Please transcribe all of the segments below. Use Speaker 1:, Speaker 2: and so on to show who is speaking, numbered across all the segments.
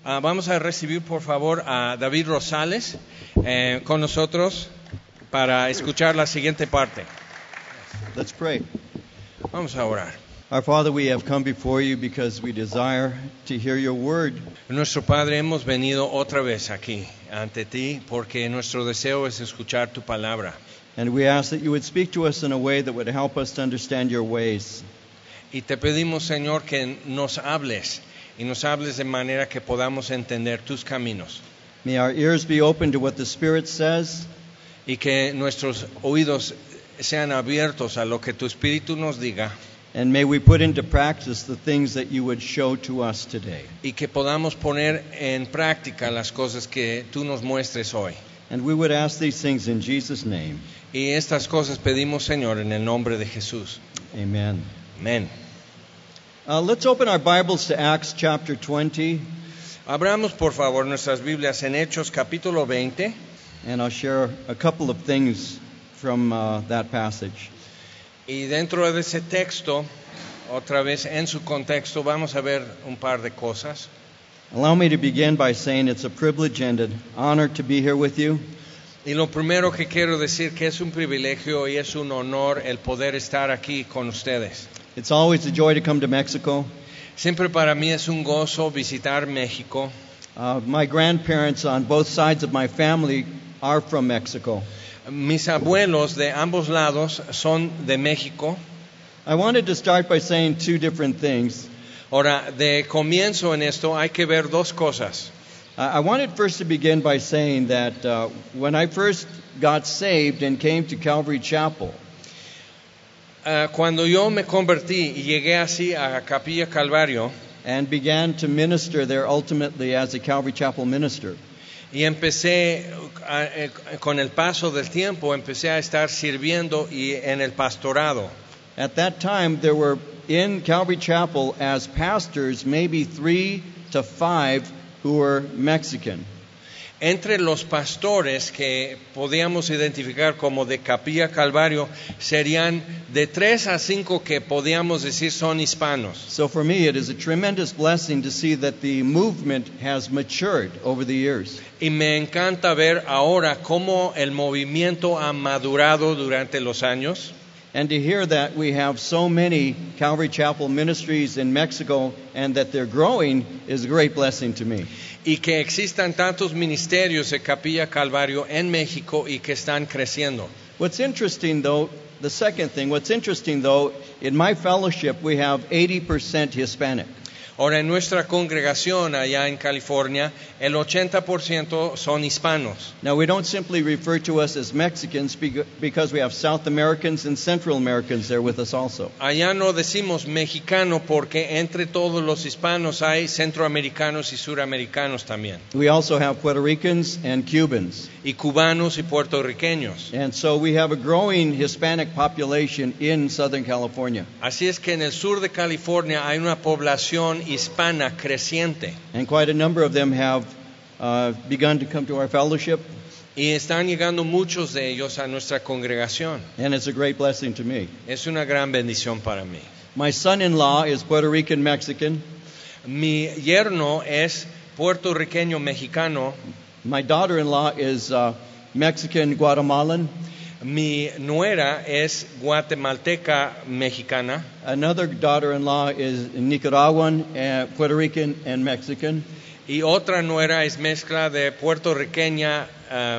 Speaker 1: Vamos a recibir, por favor, a David Rosales con nosotros para escuchar la siguiente parte.
Speaker 2: Let's pray.
Speaker 1: Vamos a orar.
Speaker 2: Our Father, we have come before you because we desire to hear your word.
Speaker 1: Nuestro Padre, hemos venido otra vez aquí ante ti porque nuestro deseo es escuchar tu palabra.
Speaker 2: And we ask that you would speak to us in a way that would help us to understand your ways.
Speaker 1: Y te pedimos, Señor, que nos hables y nos hables de manera que podamos entender tus caminos.
Speaker 2: May our ears be open to what the Spirit says,
Speaker 1: Y que nuestros oídos sean abiertos a lo que tu Espíritu nos diga.
Speaker 2: and may we put into practice the things that you would show to us today.
Speaker 1: Y que podamos poner en práctica las cosas que tú nos muestres hoy.
Speaker 2: And we would ask these things in Jesus' name.
Speaker 1: Y estas cosas pedimos, Señor, en el nombre de Jesús.
Speaker 2: Amen.
Speaker 1: Amén.
Speaker 2: Let's open our Bibles to Acts chapter 20,
Speaker 1: Abramos, por favor, nuestras Biblias en Hechos capítulo 20.
Speaker 2: and I'll share a couple of things from that passage.
Speaker 1: Y dentro de ese texto, otra vez en su contexto, vamos a ver un par de cosas.
Speaker 2: Allow me to begin by saying it's a privilege and an honor to be here with you.
Speaker 1: Y lo primero que quiero decir que es un privilegio y es un honor el poder estar aquí con ustedes.
Speaker 2: It's always a joy to come to Mexico.
Speaker 1: Siempre para mí es un gozo visitar México.
Speaker 2: My grandparents on both sides of my family are from Mexico.
Speaker 1: Mis abuelos de ambos lados son de México.
Speaker 2: I wanted to start by saying two different things.
Speaker 1: Ahora, de comienzo en esto hay que ver dos cosas.
Speaker 2: I wanted first to begin by saying that when I first got saved and came to Calvary Chapel,
Speaker 1: Cuando yo me convertí y llegué así a Capilla Calvario
Speaker 2: and began to minister there ultimately as a Calvary Chapel minister,
Speaker 1: y empecé, con el paso del tiempo, empecé a estar sirviendo y en el pastorado.
Speaker 2: at that time there were in Calvary Chapel as pastors maybe 3 to 5 who were Mexican.
Speaker 1: Entre los pastores que podíamos identificar como de Capilla Calvario serían de 3 a 5 que podíamos decir son hispanos.
Speaker 2: So for me it is a tremendous blessing to see that the movement has matured over the years.
Speaker 1: Y me encanta ver ahora cómo el movimiento ha madurado durante los años.
Speaker 2: And to hear that we have so many Calvary Chapel ministries in Mexico and that they're growing is a great blessing to me.
Speaker 1: Y que existan tantos ministerios de Capilla Calvario en México y que están creciendo.
Speaker 2: What's interesting though, in my fellowship we have 80% Hispanic.
Speaker 1: Ahora, en nuestra congregación allá en California, el 80% son hispanos.
Speaker 2: Now we don't simply refer to us as Mexicans because we have South Americans and Central Americans there with us also.
Speaker 1: Allá no decimos mexicano porque entre todos los hispanos hay centroamericanos y suramericanos también.
Speaker 2: We also have Puerto Ricans and Cubans.
Speaker 1: Y cubanos y puertorriqueños.
Speaker 2: And so we have a growing Hispanic population in Southern California.
Speaker 1: Así es que en el sur de California hay una población hispana creciente.
Speaker 2: And quite a number of them have begun to come to our fellowship.
Speaker 1: Y están llegando muchos de ellos a nuestra congregación.
Speaker 2: And it's a great blessing to me.
Speaker 1: Es una gran bendición para mí.
Speaker 2: My son-in-law is Puerto Rican Mexican.
Speaker 1: Mi yerno es puertorriqueño mexicano.
Speaker 2: My daughter-in-law is Mexican Guatemalan.
Speaker 1: Mi nuera es guatemalteca mexicana.
Speaker 2: Another daughter-in-law is Nicaraguan, Puerto Rican, and Mexican.
Speaker 1: Y otra nuera es mezcla de puertorriqueña,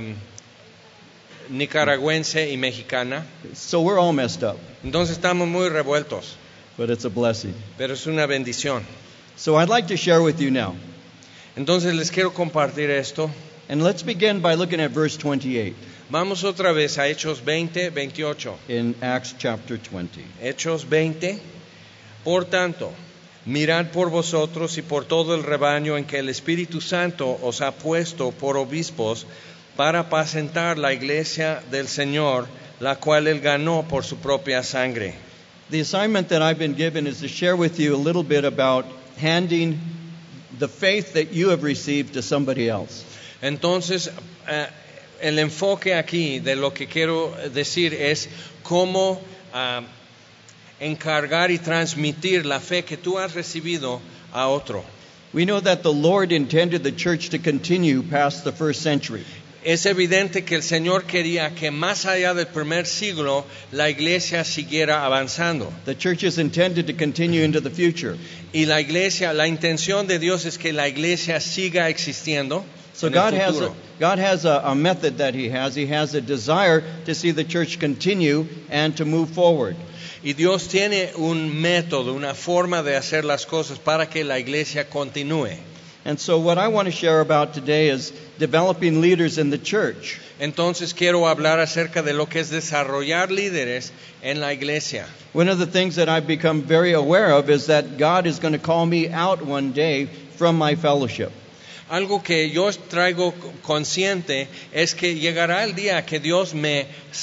Speaker 1: nicaragüense y mexicana.
Speaker 2: So we're all messed up,
Speaker 1: Entonces estamos muy revueltos,
Speaker 2: but it's a blessing.
Speaker 1: pero es una bendición.
Speaker 2: So I'd like to share with you now.
Speaker 1: Entonces les quiero compartir esto.
Speaker 2: And let's begin by looking at verse 28
Speaker 1: Vamos otra vez a Hechos 20, 28.
Speaker 2: in Acts chapter 20.
Speaker 1: Hechos 20. Por tanto, mirad por vosotros y por todo el rebaño en que el Espíritu Santo os ha puesto por obispos para apacentar la iglesia del Señor, la cual él ganó por su propia sangre.
Speaker 2: The assignment that I've been given is to share with you a little bit about handing the faith that you have received to somebody else.
Speaker 1: Entonces, el enfoque aquí de lo que quiero decir es cómo encargar y transmitir la fe que tú has recibido a otro.
Speaker 2: We know that the Lord intended the church to continue past the first century.
Speaker 1: Es evidente que el Señor quería que más allá del primer siglo la iglesia siguiera avanzando.
Speaker 2: The church is intended to continue into the future.
Speaker 1: Y la iglesia, la intención de Dios es que la iglesia siga existiendo.
Speaker 2: So
Speaker 1: en el
Speaker 2: God has
Speaker 1: futuro.
Speaker 2: a method that He has. He has a desire to see the church continue and to move forward.
Speaker 1: Y Dios tiene un método, una forma de hacer las cosas para que la iglesia continúe.
Speaker 2: And so what I want to share about today is developing leaders in the church.
Speaker 1: Entonces quiero hablar acerca de lo que es desarrollar líderes en la iglesia.
Speaker 2: One of the things that I've become very aware of is that God is going to call me out one day from my fellowship.
Speaker 1: Algo que yo traigo consciente es que llegará el día que Dios me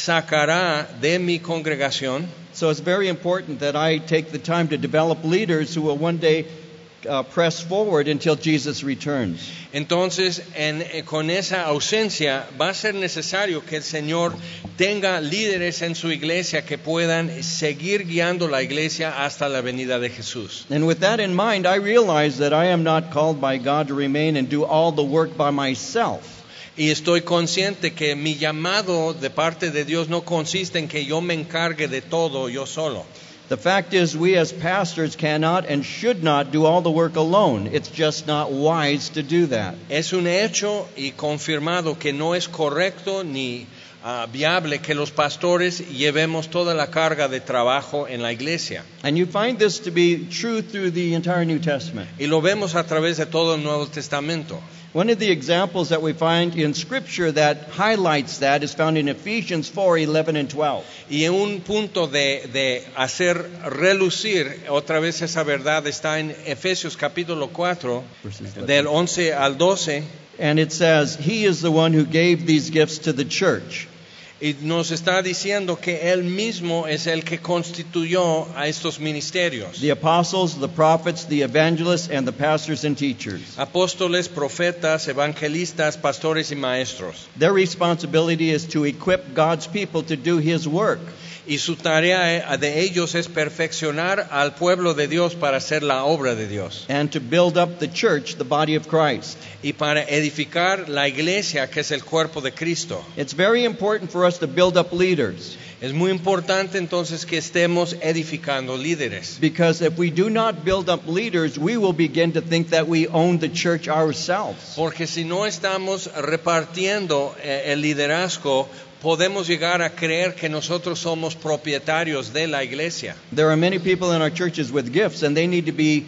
Speaker 1: sacará de mi congregación.
Speaker 2: So it's very important that I take the time to develop leaders who will one day press forward until Jesus returns.
Speaker 1: Entonces, con esa ausencia va a ser necesario que el Señor tenga líderes en su iglesia que puedan seguir guiando la iglesia hasta la venida de Jesús.
Speaker 2: And with that in mind, I realize that I am not called by God to remain and do all the work by myself.
Speaker 1: Y estoy consciente que mi llamado de parte de Dios no consiste en que yo me encargue de todo yo solo.
Speaker 2: The fact is, we as pastors cannot and should not do all the work alone. It's just not wise to do that.
Speaker 1: Es un hecho y confirmado que no es correcto ni viable que los pastores llevemos toda la carga de trabajo en la iglesia.
Speaker 2: And you find this to be true through the entire New Testament.
Speaker 1: Y lo vemos a través de todo el Nuevo Testamento.
Speaker 2: One of the examples that we find in Scripture that highlights that is found in Ephesians 4:11 and 12.
Speaker 1: Y un punto de hacer relucir otra vez esa verdad está en Efesios capítulo 4, del 11 al 12.
Speaker 2: And it says, He is the one who gave these gifts to the church.
Speaker 1: Y nos está diciendo que Él mismo es el que constituyó a estos ministerios.
Speaker 2: The apostles, the prophets, the evangelists, and the pastors and teachers.
Speaker 1: Apóstoles, profetas, evangelistas, pastores y maestros.
Speaker 2: Their responsibility is to equip God's people to do His work.
Speaker 1: Y su tarea de ellos es perfeccionar al pueblo de Dios para hacer la obra de Dios.
Speaker 2: And to build up the church, the body of Christ.
Speaker 1: Y para edificar la iglesia, que es el cuerpo de Cristo.
Speaker 2: It's very important for us to build up leaders.
Speaker 1: Es muy importante entonces que estemos edificando líderes.
Speaker 2: Because if we do not build up leaders, we will begin to think that we own the church ourselves.
Speaker 1: Porque si no estamos repartiendo el liderazgo, podemos llegar a creer que nosotros somos propietarios de la iglesia.
Speaker 2: There are many people in our churches with gifts, and they need to be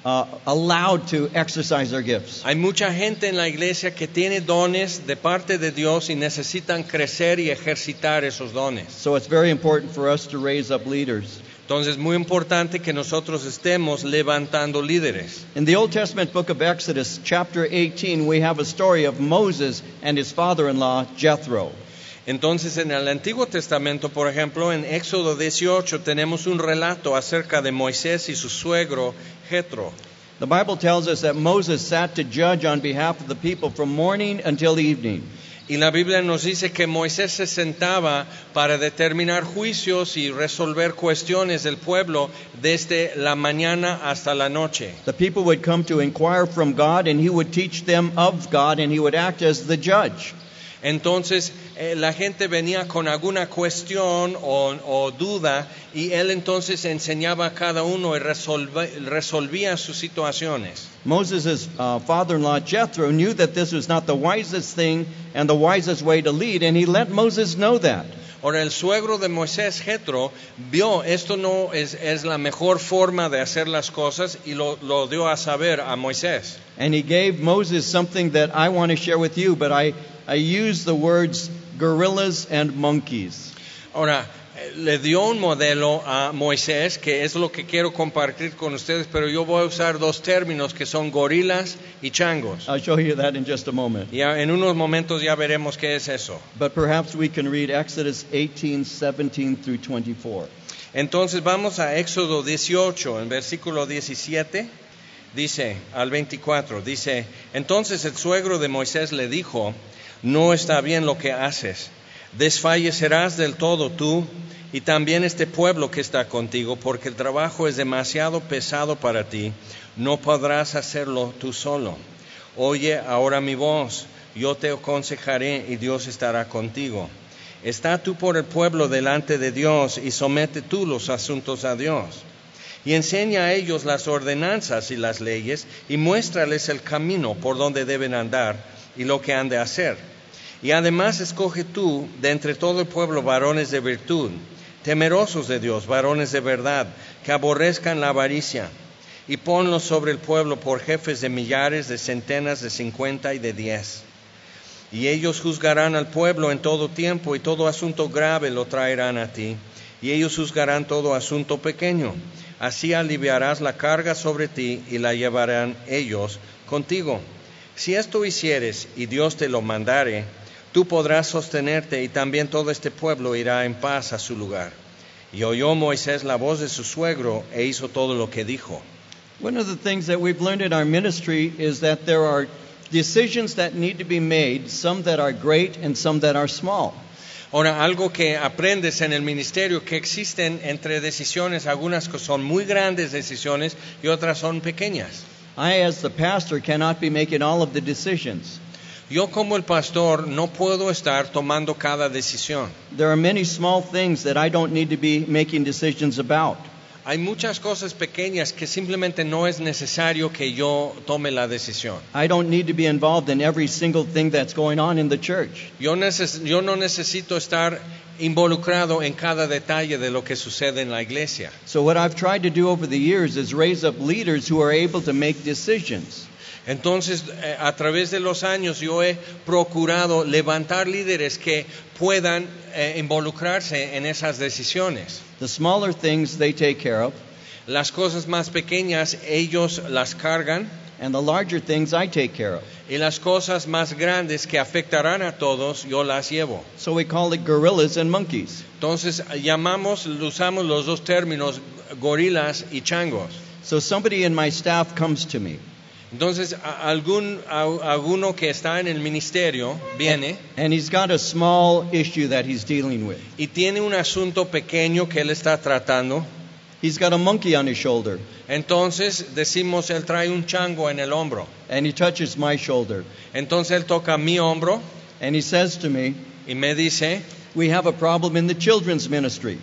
Speaker 2: allowed to exercise their gifts.
Speaker 1: Hay mucha gente en la iglesia que tiene dones de parte de Dios y necesitan crecer y ejercitar esos dones.
Speaker 2: So it's very important for us to raise up leaders.
Speaker 1: Entonces es muy importante que nosotros estemos levantando líderes.
Speaker 2: In the Old Testament book of Exodus, chapter 18, we have a story of Moses and his father-in-law, Jethro.
Speaker 1: Entonces en el Antiguo Testamento, por ejemplo, en Éxodo 18 tenemos un relato acerca de Moisés y su suegro Jethro.
Speaker 2: The Bible tells us that Moses sat to judge on behalf of the people from morning until evening.
Speaker 1: Y la Biblia nos dice que Moisés se sentaba para determinar juicios y resolver cuestiones del pueblo desde la mañana hasta la noche.
Speaker 2: The people would come to inquire from God, and he would teach them of God, and he would act as the judge.
Speaker 1: Entonces la gente venía con alguna cuestión o duda y él entonces enseñaba a cada uno y resolvía sus situaciones.
Speaker 2: Moses' father-in-law Jethro knew that this was not the wisest thing and the wisest way to lead, and he let Moses know that.
Speaker 1: Ahora el suegro de Moisés, Jethro, vio esto no es la mejor forma de hacer las cosas y lo dio a saber a Moisés.
Speaker 2: And he gave Moses something that I want to share with you, but I use the words gorillas and monkeys.
Speaker 1: Ahora, le dio un modelo a Moisés, que es lo que quiero compartir con ustedes, pero yo voy a usar dos términos que son gorilas y changos.
Speaker 2: I'll show you that in just a moment.
Speaker 1: Y en unos momentos ya veremos qué es eso.
Speaker 2: But perhaps we can read Exodus 18:17 through 24.
Speaker 1: Entonces vamos a Éxodo 18, en versículo 17, dice al 24, dice, entonces el suegro de Moisés le dijo, no está bien lo que haces. Desfallecerás del todo tú y también este pueblo que está contigo, porque el trabajo es demasiado pesado para ti. No podrás hacerlo tú solo. Oye ahora mi voz, yo te aconsejaré y Dios estará contigo. Está tú por el pueblo delante de Dios y somete tú los asuntos a Dios. Y enseña a ellos las ordenanzas y las leyes y muéstrales el camino por donde deben andar y lo que han de hacer. Y además escoge tú de entre todo el pueblo varones de virtud, temerosos de Dios, varones de verdad, que aborrezcan la avaricia, y ponlos sobre el pueblo por jefes de millares, de centenas, de 50 y de 10. Y ellos juzgarán al pueblo en todo tiempo, y todo asunto grave lo traerán a ti, y ellos juzgarán todo asunto pequeño. Así aliviarás la carga sobre ti, y la llevarán ellos contigo. Si esto hicieres, y Dios te lo mandare, tú podrás sostenerte, y también todo este pueblo irá en paz a su lugar. Y oyó Moisés la voz de su suegro, e hizo todo lo que dijo.
Speaker 2: One of the things that we've learned in our ministry is that there are decisions that need to be made, some that are great and some that are small.
Speaker 1: Ahora, algo que aprendes en el ministerio, que existen entre decisiones, algunas que son muy grandes decisiones y otras son pequeñas.
Speaker 2: I, as the pastor, cannot be making all of the decisions.
Speaker 1: Yo como el pastor no puedo estar tomando cada decisión.
Speaker 2: There are many small things that I don't need to be making decisions about.
Speaker 1: Hay muchas cosas pequeñas que simplemente no es necesario que yo tome la decisión.
Speaker 2: I don't need to be involved in every single thing that's going on in the church.
Speaker 1: Yo no necesito estar involucrado en cada detalle de lo que sucede en la iglesia.
Speaker 2: So what I've tried to do over the years is raise up leaders who are able to make decisions.
Speaker 1: Entonces, a través de los años yo he procurado levantar líderes que puedan involucrarse en esas decisiones.
Speaker 2: The smaller things they take care of,
Speaker 1: Las cosas más pequeñas ellos las cargan,
Speaker 2: and the larger things I take care of.
Speaker 1: y las cosas más grandes que afectarán a todos yo las llevo.
Speaker 2: So we call it gorillas and monkeys.
Speaker 1: Entonces usamos los dos términos, gorilas y changos.
Speaker 2: So somebody in my staff comes to me,
Speaker 1: Entonces alguno que está en el ministerio viene
Speaker 2: and he's got a small issue that he's dealing with.
Speaker 1: y tiene un asunto pequeño que él está tratando.
Speaker 2: He's got a monkey on his shoulder,
Speaker 1: Entonces decimos, él trae un chango en el hombro.
Speaker 2: and he touches my shoulder,
Speaker 1: Entonces él toca mi hombro
Speaker 2: and he says to me,
Speaker 1: y me dice,
Speaker 2: we have a problem in the children's ministry.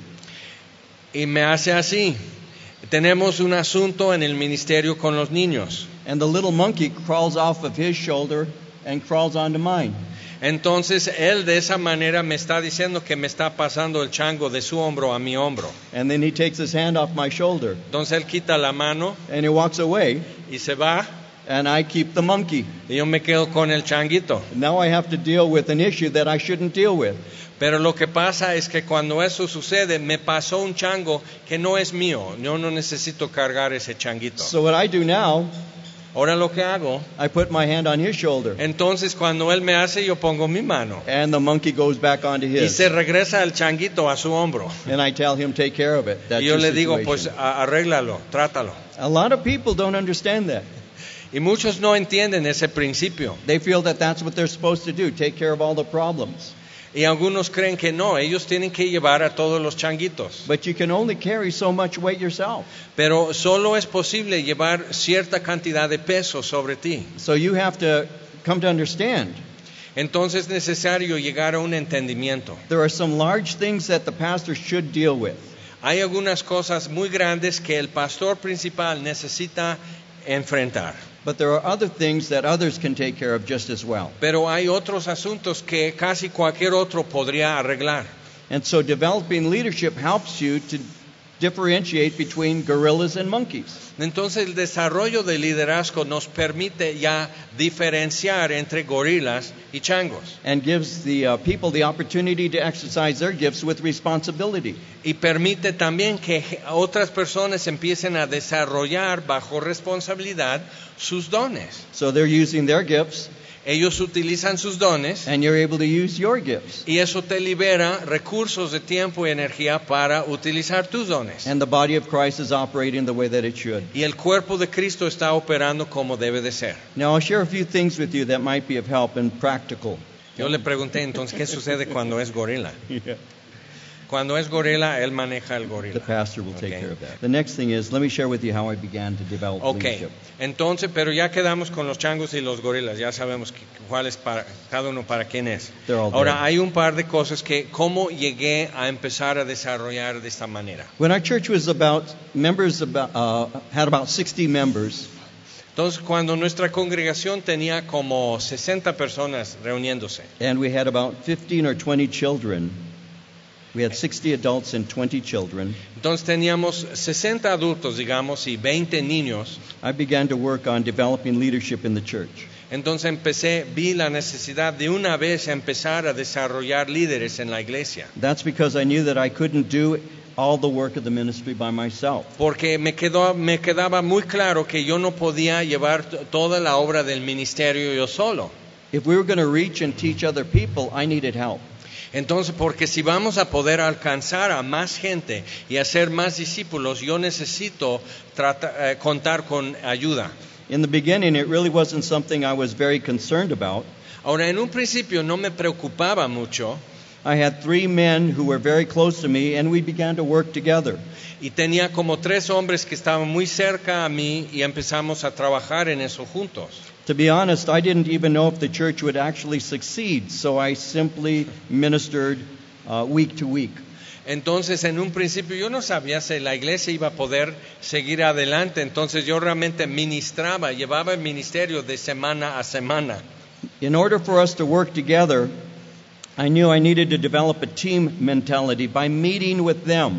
Speaker 1: y me hace así, tenemos un asunto en el ministerio con los niños.
Speaker 2: And the little monkey crawls off of his shoulder and crawls onto mine.
Speaker 1: Entonces él de esa manera me está diciendo que me está pasando el chango de su hombro a mi hombro.
Speaker 2: And then he takes his hand off my shoulder,
Speaker 1: Entonces él quita la mano
Speaker 2: and he walks away,
Speaker 1: y se va,
Speaker 2: and I keep the monkey.
Speaker 1: y yo me quedo con el changuito.
Speaker 2: Now I have to deal with an issue that I shouldn't deal with.
Speaker 1: Pero lo que pasa es que cuando eso sucede, me pasó un chango que no es mío. Yo no necesito cargar ese changuito.
Speaker 2: So what I do now,
Speaker 1: Ahora lo que hago,
Speaker 2: I put my hand on his shoulder,
Speaker 1: entonces cuando él me hace, yo pongo mi mano.
Speaker 2: and the monkey goes back onto
Speaker 1: Y
Speaker 2: his.
Speaker 1: se regresa el changuito a su hombro.
Speaker 2: And I tell him, take care of it. That's
Speaker 1: Y yo
Speaker 2: your
Speaker 1: le digo, pues
Speaker 2: situation.
Speaker 1: arréglalo, trátalo.
Speaker 2: A lot of people don't understand that.
Speaker 1: Y muchos no entienden ese principio.
Speaker 2: They feel that that's what they're supposed to do, take care of all the problems.
Speaker 1: Y algunos creen que no, ellos tienen que llevar a todos los changuitos.
Speaker 2: But you can only carry so much weight yourself.
Speaker 1: Pero solo es posible llevar cierta cantidad de peso sobre ti.
Speaker 2: So you have to come to understand
Speaker 1: Entonces es necesario llegar a un entendimiento.
Speaker 2: there are some large things that the pastor should deal with.
Speaker 1: Hay algunas cosas muy grandes que el pastor principal necesita enfrentar.
Speaker 2: But there are other things that others can take care of just as well.
Speaker 1: Pero hay otros asuntos que casi cualquier otro podría arreglar.
Speaker 2: And so developing leadership helps you to differentiate between gorillas and monkeys.
Speaker 1: Entonces el desarrollo del liderazgo nos permite ya diferenciar entre gorilas y changos.
Speaker 2: And gives the people the opportunity to exercise their gifts with responsibility.
Speaker 1: Y permite también que otras personas empiecen a desarrollar bajo responsabilidad sus dones.
Speaker 2: So they're using their gifts,
Speaker 1: Ellos utilizan sus dones
Speaker 2: and you're able to use your gifts.
Speaker 1: y eso te libera recursos de tiempo y energía para utilizar tus dones.
Speaker 2: And the body of Christ is operating the way that it should.
Speaker 1: Y el cuerpo de Cristo está operando como debe de ser.
Speaker 2: Now I'll share a few things with you that might be of help and practical.
Speaker 1: Yo le pregunté entonces, ¿qué sucede cuando es gorila?
Speaker 2: Yeah.
Speaker 1: Cuando es gorila, él maneja el
Speaker 2: The
Speaker 1: gorila.
Speaker 2: pastor will take
Speaker 1: Okay.
Speaker 2: care of that. The next thing is, let me share with you how I began to develop
Speaker 1: Ok,
Speaker 2: leadership.
Speaker 1: entonces, pero ya quedamos con los changos y los gorilas, ya sabemos cuál es para cada uno para quién es.
Speaker 2: They're all
Speaker 1: Ahora,
Speaker 2: dead.
Speaker 1: hay un par de cosas que, ¿cómo llegué a empezar a desarrollar de esta manera?
Speaker 2: When our church was had about 60 members,
Speaker 1: Entonces, cuando nuestra congregación tenía como 60 personas reuniéndose,
Speaker 2: and we had about 15 or 20 children, we had 60 adults and 20 children,
Speaker 1: entonces teníamos 60 adultos, digamos, y 20 niños.
Speaker 2: I began to work on developing leadership in the church.
Speaker 1: Entonces vi la necesidad de una vez empezar a desarrollar líderes en la iglesia.
Speaker 2: That's because I knew that I couldn't do all the work of the ministry by myself.
Speaker 1: Porque me quedaba muy claro que yo no podía llevar toda la obra del ministerio yo solo.
Speaker 2: If we were going to reach and teach other people, I needed help.
Speaker 1: Entonces, porque si vamos a poder alcanzar a más gente y hacer más discípulos, yo necesito contar con ayuda.
Speaker 2: In the beginning, it really wasn't something I was very concerned about.
Speaker 1: Ahora, en un principio no me preocupaba mucho
Speaker 2: I had 3 men who were very close to me, and we began to work together.
Speaker 1: y tenía como 3 hombres que estaban muy cerca a mí y empezamos a trabajar en eso juntos.
Speaker 2: To be honest, I didn't even know if the church would actually succeed, so I simply ministered week to week.
Speaker 1: Entonces, en un principio yo no sabía si la iglesia iba a poder seguir adelante, entonces yo realmente ministraba, llevaba el ministerio de semana a semana.
Speaker 2: In order for us to work together, I knew I needed to develop a team mentality by meeting with them.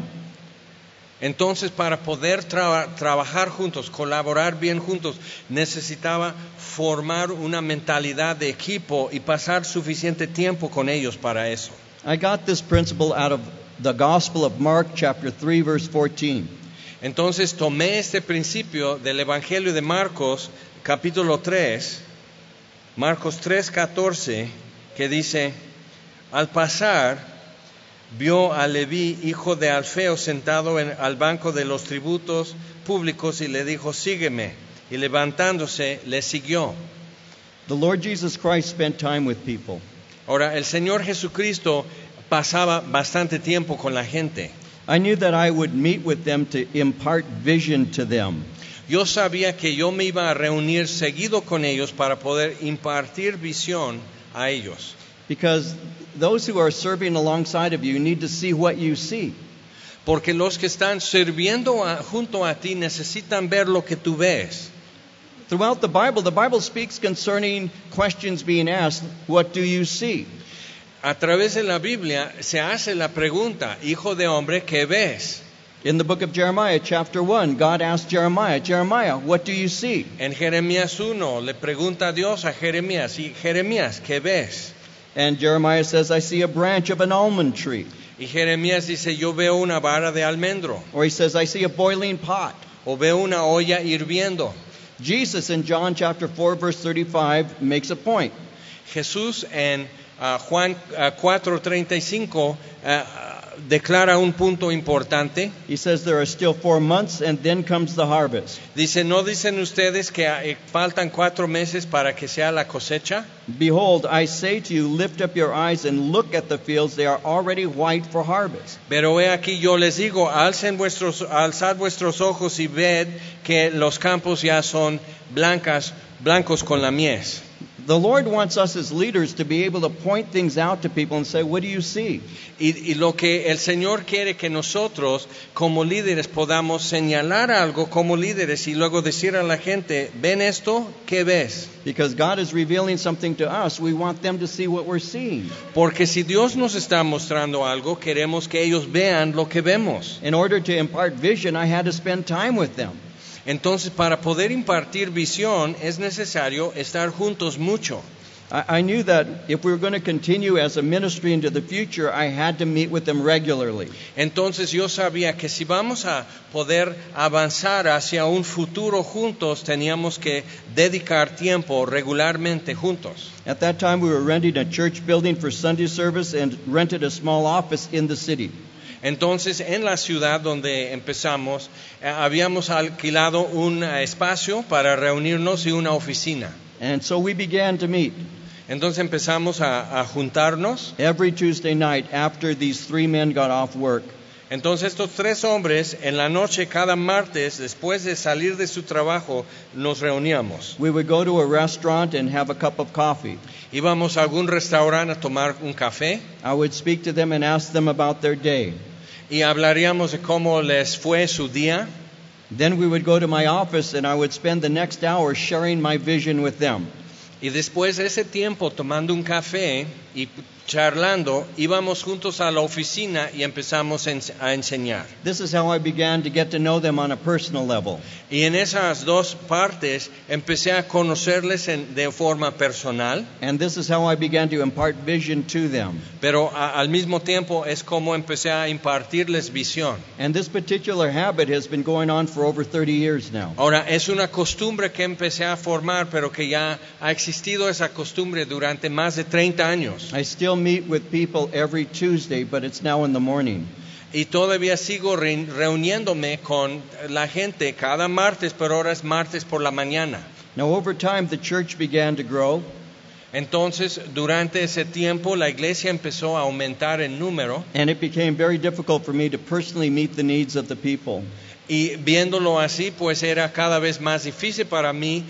Speaker 1: Entonces, para poder trabajar juntos, colaborar bien juntos, necesitaba formar una mentalidad de equipo y pasar suficiente tiempo con ellos para eso.
Speaker 2: I got this principle out of the Gospel of Mark, chapter 3, verse 14.
Speaker 1: Entonces, tomé este principio del Evangelio de Marcos, capítulo 3, Marcos 3:14, que dice: al pasar, vio a Leví, hijo de Alfeo, sentado al banco de los tributos públicos y le dijo: sígueme. Y levantándose, le siguió.
Speaker 2: The Lord Jesus Christ spent time with people.
Speaker 1: Ahora, el Señor Jesucristo pasaba bastante tiempo con la gente.
Speaker 2: I knew that I would meet with them to impart vision to them.
Speaker 1: Yo sabía que yo me iba a reunir seguido con ellos para poder impartir visión a ellos.
Speaker 2: Because those who are serving alongside of you need to see what you see.
Speaker 1: Porque los que están sirviendo junto a ti necesitan ver lo que tú ves.
Speaker 2: Throughout the Bible speaks concerning questions being asked, what do you see?
Speaker 1: A través de la Biblia se hace la pregunta: hijo de hombre, ¿qué ves?
Speaker 2: In the book of Jeremiah, chapter 1, God asked Jeremiah, Jeremiah, what do you see?
Speaker 1: En Jeremías 1 le pregunta a Dios a Jeremías: y Jeremías, ¿qué ves?
Speaker 2: And Jeremiah says, I see a branch of an almond tree.
Speaker 1: Y Jeremías dice: yo veo una vara de almendro.
Speaker 2: Or he says, I see a boiling pot.
Speaker 1: O veo una olla hirviendo.
Speaker 2: Jesus in John chapter 4, verse 35 makes a point.
Speaker 1: Jesús en Juan 4:35 declara un punto importante.
Speaker 2: He says there are still 4 months and then comes the harvest.
Speaker 1: Dice: ¿no dicen ustedes que faltan 4 meses para que sea la cosecha?
Speaker 2: Behold, I say to you, lift up your eyes and look at the fields, they are already white for harvest.
Speaker 1: Pero he aquí, yo les digo, alzad vuestros ojos y ved que los campos ya son blancos con la mies.
Speaker 2: The Lord wants us as leaders to be able to point things out to people and say, what do you see?
Speaker 1: Y lo que el Señor quiere que nosotros como líderes podamos señalar algo como líderes y luego decir a la gente: ¿ven esto? ¿Qué ves?
Speaker 2: Because God is revealing something to us, we want them to see what we're seeing.
Speaker 1: Porque si Dios nos está mostrando algo, queremos que ellos vean lo que vemos.
Speaker 2: In order to impart vision, I had to spend time with them.
Speaker 1: Entonces, para poder impartir visión es necesario estar juntos mucho.
Speaker 2: I knew that if we were going to continue as a ministry into the future, I had to meet with them regularly.
Speaker 1: Entonces yo sabía que si vamos a poder avanzar hacia un futuro juntos, teníamos que dedicar tiempo regularmente juntos.
Speaker 2: At that time, we were renting a church building for Sunday service and rented a small office in the city.
Speaker 1: Entonces, en la ciudad donde empezamos, habíamos alquilado un espacio para reunirnos y una oficina.
Speaker 2: And so we began to meet.
Speaker 1: Entonces empezamos a juntarnos.
Speaker 2: every Tuesday night after these three men got off work.
Speaker 1: Entonces estos tres hombres en la noche cada martes, después de salir de su trabajo, nos reuníamos.
Speaker 2: We would go to a restaurant and have a cup of coffee.
Speaker 1: Íbamos a algún restaurante a tomar un café
Speaker 2: I would speak to them and ask them about their day.
Speaker 1: y hablaríamos de cómo les fue su día.
Speaker 2: Then we would go to my office and I would spend the next hour sharing my vision with them.
Speaker 1: Y después de ese tiempo tomando un café y charlando, íbamos juntos a la oficina y empezamos a enseñar.
Speaker 2: This is how I began to get to know them on a personal level.
Speaker 1: Y en esas dos partes empecé a conocerles de forma personal,
Speaker 2: And this is how I began to impart vision to them.
Speaker 1: pero al mismo tiempo es como empecé a impartirles visión.
Speaker 2: And this particular habit has been going on for over 30 years now.
Speaker 1: Ahora, es una costumbre que empecé a formar, pero que ya ha existido esa costumbre durante más de 30 años.
Speaker 2: I still meet with people every Tuesday, but it's now in the morning.
Speaker 1: Y todavía sigo reuniéndome con la gente cada martes, pero ahora es martes por la mañana.
Speaker 2: Now, over time, the church began to grow,
Speaker 1: Entonces, durante ese tiempo, la iglesia empezó a aumentar en número.
Speaker 2: and it became very difficult for me to personally meet the needs of the people.
Speaker 1: Y viéndolo así, pues era cada vez más difícil para mí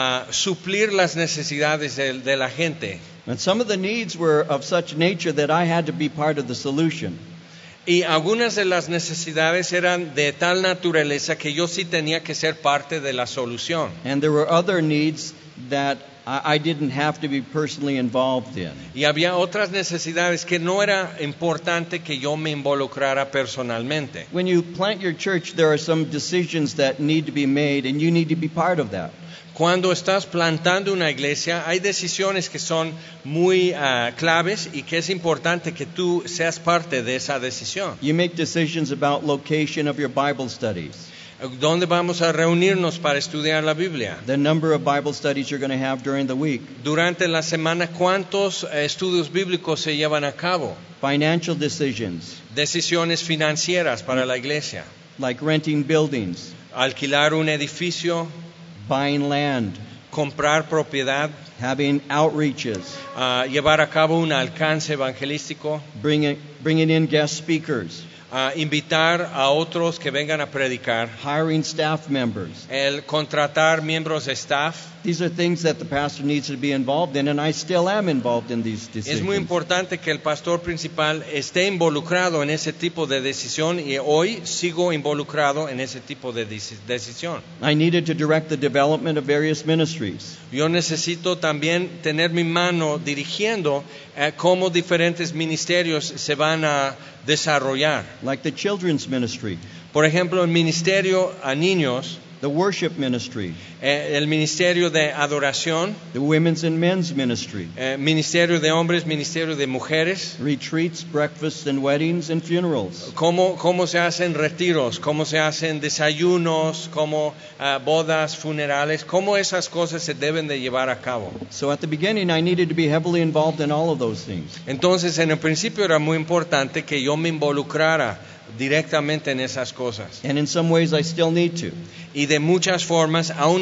Speaker 1: suplir las necesidades de la gente.
Speaker 2: And some of the needs were of such nature that I had to be part of the solution.
Speaker 1: Y algunas de las necesidades eran de tal naturaleza que yo sí tenía que ser parte de la solución.
Speaker 2: And there were other needs that I didn't have to be personally involved in.
Speaker 1: Y había otras necesidades que no era importante que yo me involucrara personalmente.
Speaker 2: When you plant your church, there are some decisions that need to be made, and you need to be part of that.
Speaker 1: Cuando estás plantando una iglesia, hay decisiones que son muy claves y que es importante que tú seas parte de esa decisión.
Speaker 2: You make decisions about location of your Bible studies,
Speaker 1: ¿Dónde vamos a reunirnos para estudiar la Biblia?
Speaker 2: the number of Bible studies you're going to have during the week,
Speaker 1: Durante la semana, ¿cuántos estudios bíblicos se llevan a cabo?
Speaker 2: financial decisions,
Speaker 1: Decisiones financieras para la iglesia.
Speaker 2: like renting buildings,
Speaker 1: Alquilar un edificio,
Speaker 2: buying land,
Speaker 1: comprar propiedad,
Speaker 2: having outreaches,
Speaker 1: llevar a cabo un alcance evangelístico,
Speaker 2: bringing in guest speakers,
Speaker 1: invitar a otros que vengan a predicar,
Speaker 2: hiring staff members.
Speaker 1: el contratar miembros de staff.
Speaker 2: These are things that the pastor needs to be involved in, and I still am involved in these
Speaker 1: Es muy
Speaker 2: decisions.
Speaker 1: importante que el pastor principal esté involucrado en ese tipo de decisión y hoy sigo involucrado en ese tipo de decisión.
Speaker 2: I needed to direct the development of various ministries.
Speaker 1: Yo necesito también tener mi mano dirigiendo cómo diferentes ministerios se van a desarrollar.
Speaker 2: Like the children's ministry,
Speaker 1: Por ejemplo, el ministerio a niños,
Speaker 2: the worship ministry,
Speaker 1: el ministerio de adoración,
Speaker 2: the women's and men's ministry,
Speaker 1: ministerio de hombres, ministerio de mujeres.
Speaker 2: retreats, breakfasts, and weddings and funerals.
Speaker 1: Cómo se hacen retiros, cómo se hacen desayunos, cómo bodas, funerales, cómo esas cosas se deben de llevar a cabo.
Speaker 2: So at the beginning, I needed to be heavily involved in all of those things.
Speaker 1: Entonces, en el principio era muy importante que yo me involucrara directamente en esas cosas.
Speaker 2: And in some ways, I still need to.
Speaker 1: Y de muchas formas, aún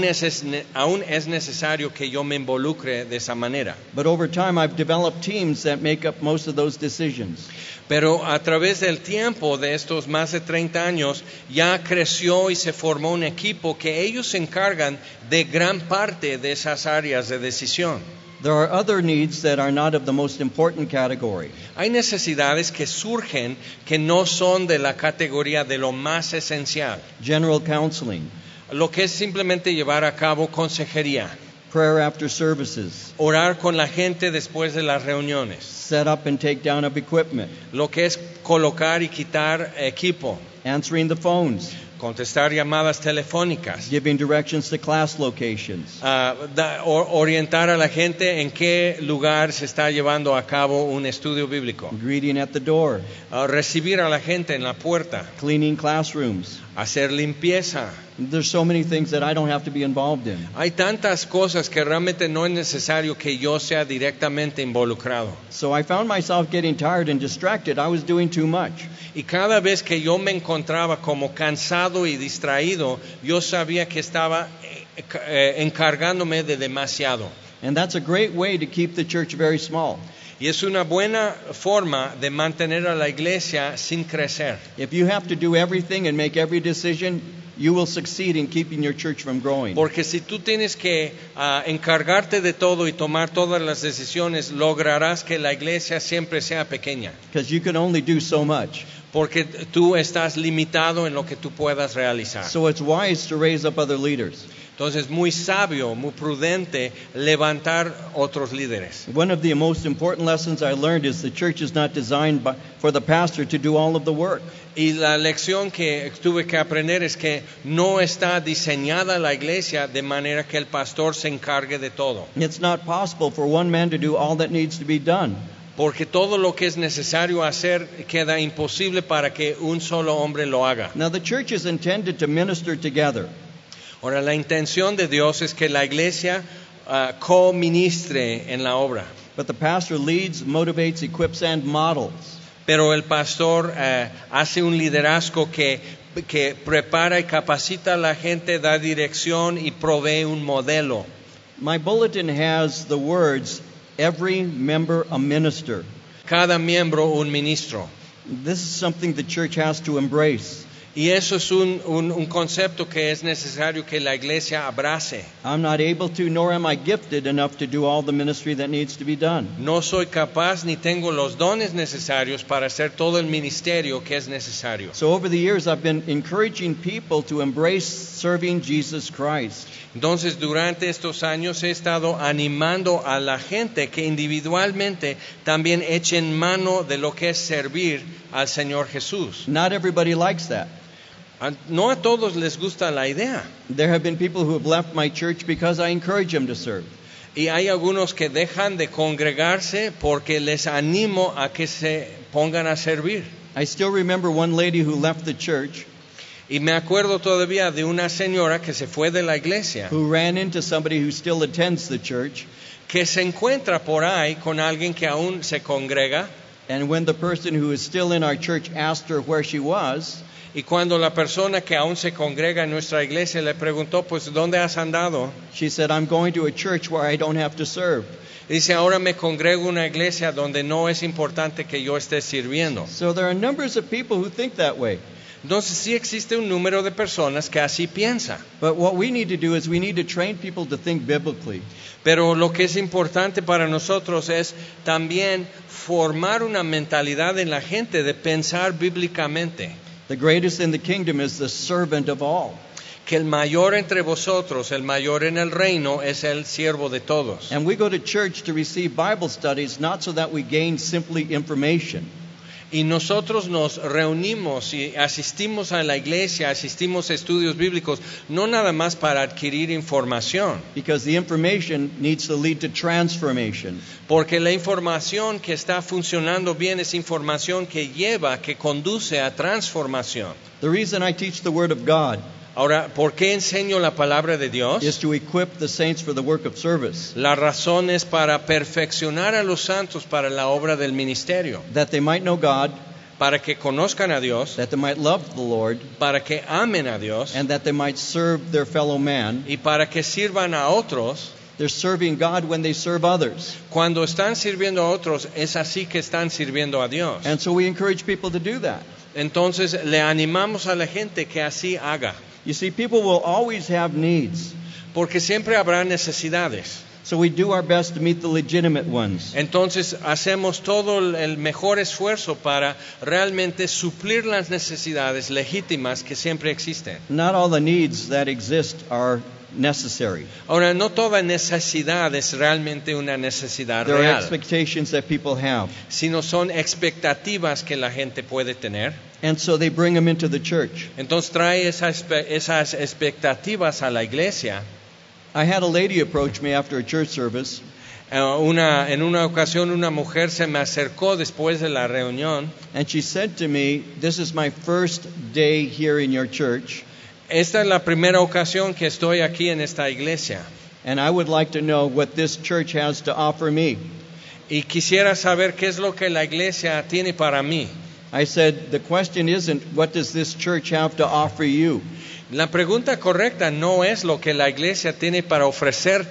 Speaker 1: es necesario que yo me involucre de esa manera.
Speaker 2: But over time, I've developed teams that make up most of those decisions.
Speaker 1: Pero a través del tiempo de estos más de 30 años, ya creció y se formó un equipo que ellos se encargan de gran parte de esas áreas de decisión.
Speaker 2: There are other needs that are not of the most important category.
Speaker 1: Hay necesidades que surgen que no son de la categoría de lo más esencial.
Speaker 2: General counseling,
Speaker 1: Lo que es simplemente llevar a cabo consejería,
Speaker 2: prayer after services,
Speaker 1: orar con la gente después de las reuniones,
Speaker 2: set up and take down of equipment,
Speaker 1: lo que es colocar y quitar equipo,
Speaker 2: answering the phones,
Speaker 1: contestar llamadas telefónicas,
Speaker 2: giving directions to class locations,
Speaker 1: orientar a la gente en qué lugar se está llevando a cabo un estudio bíblico,
Speaker 2: greeting at the door,
Speaker 1: recibir a la gente en la puerta,
Speaker 2: cleaning classrooms.
Speaker 1: hacer limpieza.
Speaker 2: There's so many things that I don't have to be involved in.
Speaker 1: Hay tantas cosas que realmente no es necesario que yo sea directamente involucrado.
Speaker 2: So I found myself getting tired and distracted. I was doing too much.
Speaker 1: Y cada vez que yo me encontraba como cansado y distraído, yo sabía que estaba encargándome de demasiado.
Speaker 2: And that's a great way to keep the church very small.
Speaker 1: Y es una buena forma de mantener a la iglesia sin crecer.
Speaker 2: If you have to do everything and make every decision, you will succeed in keeping your church from growing.
Speaker 1: Porque si tú tienes que encargarte de todo y tomar todas las decisiones, lograrás que la iglesia siempre sea pequeña.
Speaker 2: Because you can only do so much.
Speaker 1: Porque tú estás limitado en lo que tú puedas realizar.
Speaker 2: So it's wise to raise up other leaders.
Speaker 1: Entonces, muy sabio, muy prudente levantar otros líderes.
Speaker 2: One of the most important lessons I learned is the church is not designed for the pastor to do all of the work.
Speaker 1: Y la lección que tuve que aprender es que no está diseñada la iglesia de manera que el pastor se encargue de todo.
Speaker 2: It's not possible for one man to do all that needs to be done.
Speaker 1: Porque todo lo que es necesario hacer queda imposible para que un solo hombre lo haga.
Speaker 2: Now the church is intended to minister together.
Speaker 1: Ahora, la intención de Dios es que la iglesia co-ministre en la obra.
Speaker 2: But the pastor leads, motivates, equips, and models.
Speaker 1: Pero el pastor hace un liderazgo que prepara y capacita a la gente, da dirección y provee un modelo.
Speaker 2: My bulletin has the words, every member a minister.
Speaker 1: Cada miembro un ministro.
Speaker 2: This is something the church has to embrace.
Speaker 1: Y eso es un concepto que es necesario que la iglesia abrace.
Speaker 2: I'm not able to, nor am I gifted enough to do all the ministry that needs to be done.
Speaker 1: No soy capaz ni tengo los dones necesarios para hacer todo el ministerio que es necesario.
Speaker 2: So over the years I've been encouraging people to embrace serving Jesus Christ.
Speaker 1: Entonces, durante estos años he estado animando a la gente que individualmente también echen mano de lo que es servir al Señor Jesús.
Speaker 2: Not everybody likes that.
Speaker 1: No a todos les gusta la idea.
Speaker 2: There have been people who have left my church because I encourage them to serve.
Speaker 1: Y hay algunos que dejan de congregarse porque les animo a que se pongan a servir.
Speaker 2: I still remember one lady who left the church.
Speaker 1: Y me acuerdo todavía de una señora que se fue de la iglesia,
Speaker 2: Who ran into somebody who still attends the church.
Speaker 1: que se encuentra por ahí con alguien que aún se congrega,
Speaker 2: And when the person who is still in our church asked her where she was,
Speaker 1: y cuando la persona que aún se congrega en nuestra iglesia le preguntó, pues, ¿dónde has andado?
Speaker 2: she said, I'm going to a church where I don't have to serve.
Speaker 1: Dice, ahora me congrego en una iglesia donde no es importante que yo esté sirviendo.
Speaker 2: So there are numbers of people who think that way.
Speaker 1: Entonces sí existe un número de personas que así piensa.
Speaker 2: But what we need to do is we need to train people to think biblically.
Speaker 1: Pero lo que es importante para nosotros es también formar una mentalidad en la gente de pensar bíblicamente.
Speaker 2: The greatest in the kingdom is the servant of all.
Speaker 1: Que el mayor entre vosotros, el mayor en el reino, es el siervo de todos.
Speaker 2: And we go to church to receive Bible studies not so that we gain simply information.
Speaker 1: Y nosotros nos reunimos y asistimos a la iglesia, asistimos a estudios bíblicos, no nada más para adquirir información.
Speaker 2: Because the information needs to lead to transformation.
Speaker 1: Porque la información que está funcionando bien es información que lleva, que conduce a transformación.
Speaker 2: The reason I teach the Word of God
Speaker 1: Ahora, ¿por qué enseño la palabra de Dios?
Speaker 2: is to equip the saints for the work of service,
Speaker 1: La razón es para perfeccionar a los santos para la obra del ministerio,
Speaker 2: that they might know God,
Speaker 1: para que conozcan a Dios,
Speaker 2: that they might love the Lord,
Speaker 1: para que amen a Dios
Speaker 2: and that they might serve their fellow man.
Speaker 1: y para que sirvan a otros.
Speaker 2: They're serving God when they serve others.
Speaker 1: Cuando están sirviendo a otros, es así que están sirviendo a Dios.
Speaker 2: And so we encourage people to do that.
Speaker 1: Entonces le animamos a la gente que así haga,
Speaker 2: You see, people will always have needs.
Speaker 1: porque siempre habrá necesidades.
Speaker 2: So we do our best to meet the legitimate ones.
Speaker 1: Entonces hacemos todo el mejor esfuerzo para realmente suplir las necesidades legítimas que siempre existen.
Speaker 2: Not all the needs that exist are necessary.
Speaker 1: Ahora, no toda necesidad es realmente una necesidad
Speaker 2: There are
Speaker 1: real,
Speaker 2: expectations that people have.
Speaker 1: sino son expectativas que la gente puede tener.
Speaker 2: And so they bring them into the church.
Speaker 1: Entonces trae esas expectativas a la iglesia.
Speaker 2: I had a lady approach me after a church service,
Speaker 1: En una ocasión una mujer se me acercó después de la reunión.
Speaker 2: and she said to me, "This is my first day here in your church,
Speaker 1: Esta es la primera ocasión que estoy aquí en esta iglesia
Speaker 2: and I would like to know what this church has to offer me."
Speaker 1: y quisiera saber qué es lo que la iglesia tiene para mí.
Speaker 2: I said, "The question isn't what does this church have to offer you?
Speaker 1: La pregunta correcta no es lo que la iglesia tiene para ofrecerte.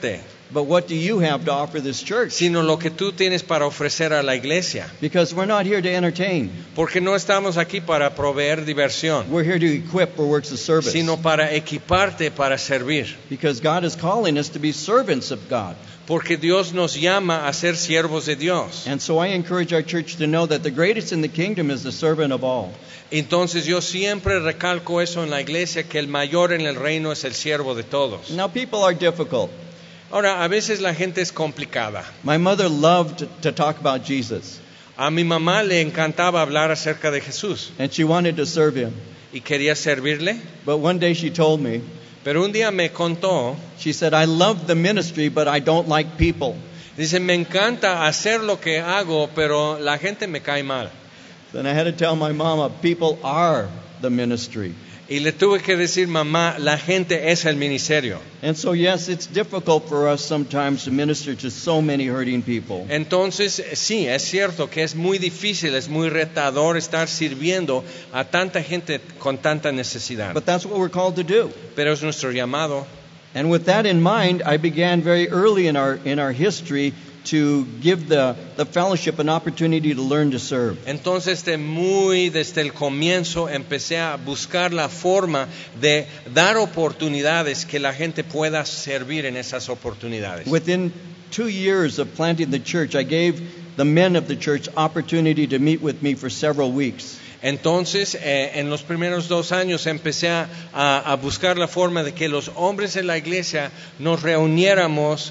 Speaker 2: but what do you have to offer this church?
Speaker 1: sino lo que tú tienes para ofrecer a la iglesia.
Speaker 2: Because we're not here to entertain.
Speaker 1: Porque no estamos aquí para proveer diversión,
Speaker 2: We're here to equip for works of service.
Speaker 1: sino para equiparte para servir.
Speaker 2: Because God is calling us to be servants of God.
Speaker 1: Porque Dios nos llama a ser siervos de Dios.
Speaker 2: And so I encourage our church to know that the greatest in the kingdom is the servant of all.
Speaker 1: Entonces yo siempre recalco eso en la iglesia, que el mayor en el reino es el siervo de todos.
Speaker 2: Now, people are difficult.
Speaker 1: Ahora, a veces la gente es complicada.
Speaker 2: My mother loved to talk about Jesus,
Speaker 1: A mi mamá le encantaba hablar acerca de Jesús
Speaker 2: and she wanted to serve him.
Speaker 1: y quería servirle,
Speaker 2: But one day she told me,
Speaker 1: pero un día me contó,
Speaker 2: she said, I love the ministry, but I don't like people.
Speaker 1: dice, me encanta hacer lo que hago, pero la gente me cae mal.
Speaker 2: Then I had to tell my mama, people are the ministry.
Speaker 1: Y le tuve que decir, mamá, la gente es el ministerio.
Speaker 2: And so, yes, it's difficult for us sometimes to minister to so many hurting people.
Speaker 1: Entonces, sí, es cierto que es muy difícil, es muy retador estar sirviendo a tanta gente con tanta necesidad.
Speaker 2: But that's what we're called to do.
Speaker 1: Pero es nuestro llamado.
Speaker 2: And with that in mind, I began very early in our history to give the fellowship an opportunity to learn to serve.
Speaker 1: Entonces, desde el comienzo empecé a buscar la forma de dar oportunidades que la gente pueda servir en esas oportunidades.
Speaker 2: Within 2 years of planting the church, I gave the men of the church opportunity to meet with me for several weeks.
Speaker 1: Entonces, en los primeros 2 años empecé a buscar la forma de que los hombres de la iglesia nos reuniéramos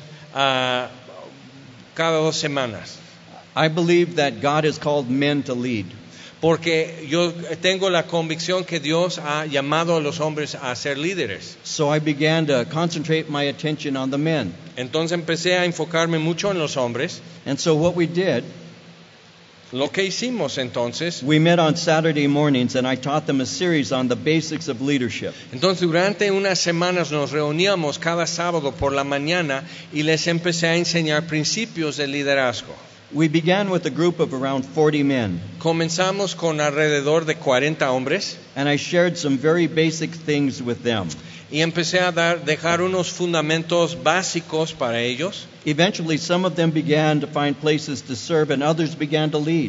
Speaker 1: cada 2 semanas.
Speaker 2: I believe that God has called men to lead.
Speaker 1: Porque yo tengo la convicción que Dios ha llamado a los hombres a ser líderes.
Speaker 2: So I began to concentrate my attention on the men.
Speaker 1: Entonces empecé a enfocarme mucho en los hombres.
Speaker 2: And so what we did,
Speaker 1: Lo que hicimos entonces,
Speaker 2: we met on Saturday mornings and I taught them a series on the basics of leadership.
Speaker 1: entonces durante unas semanas nos reuníamos cada sábado por la mañana y les empecé a enseñar principios de liderazgo.
Speaker 2: We began with a group of around 40 men,
Speaker 1: Comenzamos con alrededor de 40 hombres
Speaker 2: and I shared some very basic things with them.
Speaker 1: y empecé a dejar unos fundamentos básicos para ellos.
Speaker 2: Eventually, some of them began to find places to serve and others began to lead.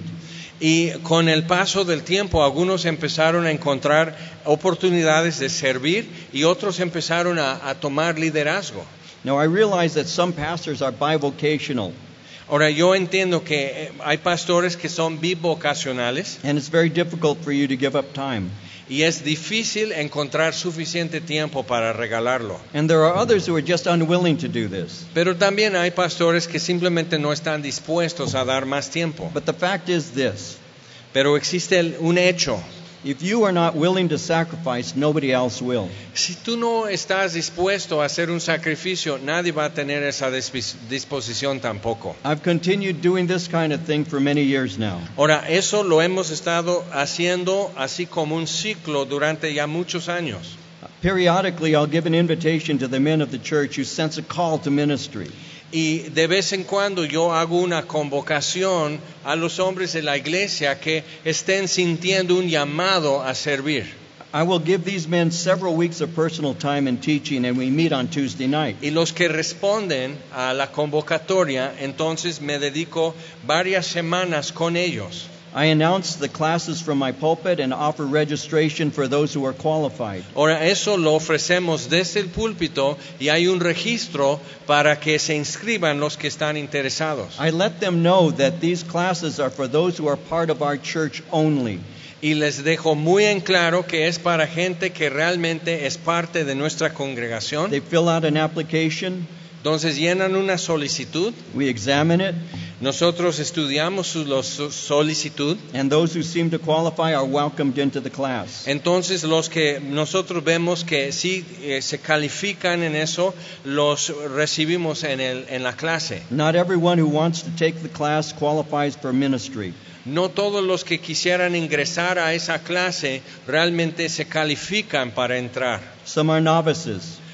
Speaker 1: Y con el paso del tiempo, algunos empezaron a encontrar oportunidades de servir y otros empezaron a tomar liderazgo.
Speaker 2: Now, I realize that some pastors are bivocational,
Speaker 1: Ahora, yo entiendo que hay pastores que son bivocacionales
Speaker 2: and it's very difficult for you to give up time.
Speaker 1: y es difícil encontrar suficiente tiempo para regalarlo.
Speaker 2: And there are others who are just unwilling to do this.
Speaker 1: Pero también hay pastores que simplemente no están dispuestos a dar más tiempo.
Speaker 2: But the fact is this:
Speaker 1: Pero existe un hecho.
Speaker 2: if you are not willing to sacrifice, nobody else will.
Speaker 1: Si tú no estás dispuesto a hacer un sacrificio, nadie va a tener esa disposición tampoco.
Speaker 2: I've continued doing this kind of thing for many years now.
Speaker 1: Ahora, eso lo hemos estado haciendo así como un ciclo durante ya muchos años.
Speaker 2: Periodically, I'll give an invitation to the men of the church who sense a call to ministry.
Speaker 1: Y de vez en cuando yo hago una convocación a los hombres de la iglesia que estén sintiendo un llamado a servir.
Speaker 2: I will give these men several weeks of personal time in teaching, and we meet on Tuesday night.
Speaker 1: Y los que responden a la convocatoria, entonces me dedico varias semanas con ellos.
Speaker 2: I announce the classes from my pulpit and offer registration for those who are qualified.
Speaker 1: Ahora, eso lo ofrecemos desde el púlpito y hay un registro para que se inscriban los que están interesados.
Speaker 2: I let them know that these classes are for those who are part of our church only.
Speaker 1: Y les dejo muy en claro que es para gente que realmente es parte de nuestra congregación.
Speaker 2: They fill out an application,
Speaker 1: Entonces llenan una solicitud,
Speaker 2: we examine it,
Speaker 1: nosotros estudiamos su solicitud,
Speaker 2: and those who seem to qualify are welcomed into the class.
Speaker 1: entonces los que nosotros vemos que sí se califican en eso, los recibimos en la clase.
Speaker 2: Not everyone who wants to take the class qualifies for ministry.
Speaker 1: No todos los que quisieran ingresar a esa clase realmente se califican para entrar.
Speaker 2: Some are novices.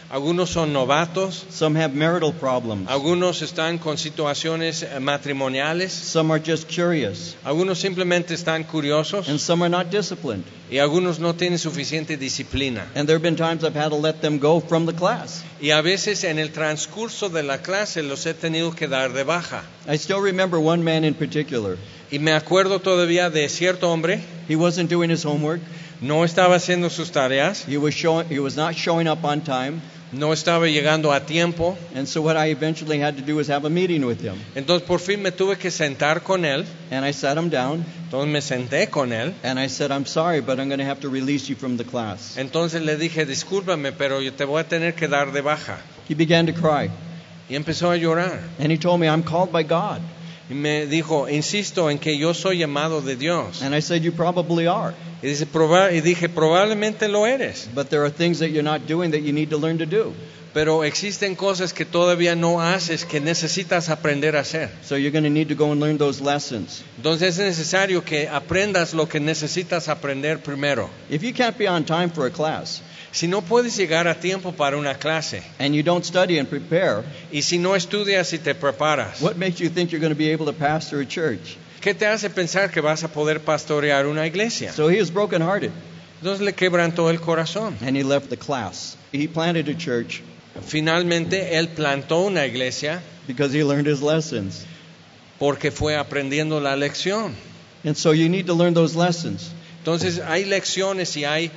Speaker 1: algunos son novatos,
Speaker 2: some have marital problems,
Speaker 1: algunos están con situaciones matrimoniales,
Speaker 2: some are just curious,
Speaker 1: algunos simplemente están curiosos
Speaker 2: and some are not disciplined.
Speaker 1: y algunos no tienen suficiente disciplina.
Speaker 2: And there have been times I've had to let them go from the class.
Speaker 1: Y a veces en el transcurso de la clase los he tenido que dar de baja.
Speaker 2: I still remember one man in particular.
Speaker 1: Y me acuerdo todavía de cierto hombre,
Speaker 2: He wasn't doing his homework.
Speaker 1: no estaba haciendo sus tareas,
Speaker 2: He was not showing up on time.
Speaker 1: no estaba llegando a tiempo.
Speaker 2: And so what I eventually had to do was have a meeting with him.
Speaker 1: Entonces por fin me tuve que sentar con él.
Speaker 2: And I sat him down
Speaker 1: Entonces me senté con él.
Speaker 2: and I said, I'm sorry, but I'm going to have to release you from the class.
Speaker 1: Entonces le dije, discúlpame, pero yo te voy a tener que dar de baja.
Speaker 2: He began to cry.
Speaker 1: Y empezó a llorar.
Speaker 2: And he told me, I'm called by God.
Speaker 1: Y me dijo, insisto en que yo soy llamado de Dios.
Speaker 2: And I said, you probably are.
Speaker 1: Y dije, probablemente lo eres.
Speaker 2: But there are things that you're not doing that you need to learn to do.
Speaker 1: Pero existen cosas que todavía no haces que necesitas aprender a hacer.
Speaker 2: So you're going to need to go and learn those lessons.
Speaker 1: Entonces es necesario que aprendas lo que necesitas aprender primero.
Speaker 2: If you can't be on time for a class,
Speaker 1: Si no puedes llegar a tiempo para una clase,
Speaker 2: and you don't study and prepare,
Speaker 1: y si no estudias y te preparas,
Speaker 2: what makes you think you're going to be able to pastor a church?
Speaker 1: ¿qué te hace pensar que vas a poder pastorear una iglesia?
Speaker 2: So he was brokenhearted,
Speaker 1: Entonces le quebrantó el corazón.
Speaker 2: and he left the class. He planted a church
Speaker 1: Finalmente él plantó una iglesia
Speaker 2: because he learned his lessons.
Speaker 1: porque fue aprendiendo la lección.
Speaker 2: And so you need to learn those lessons.
Speaker 1: Entonces hay lecciones y hay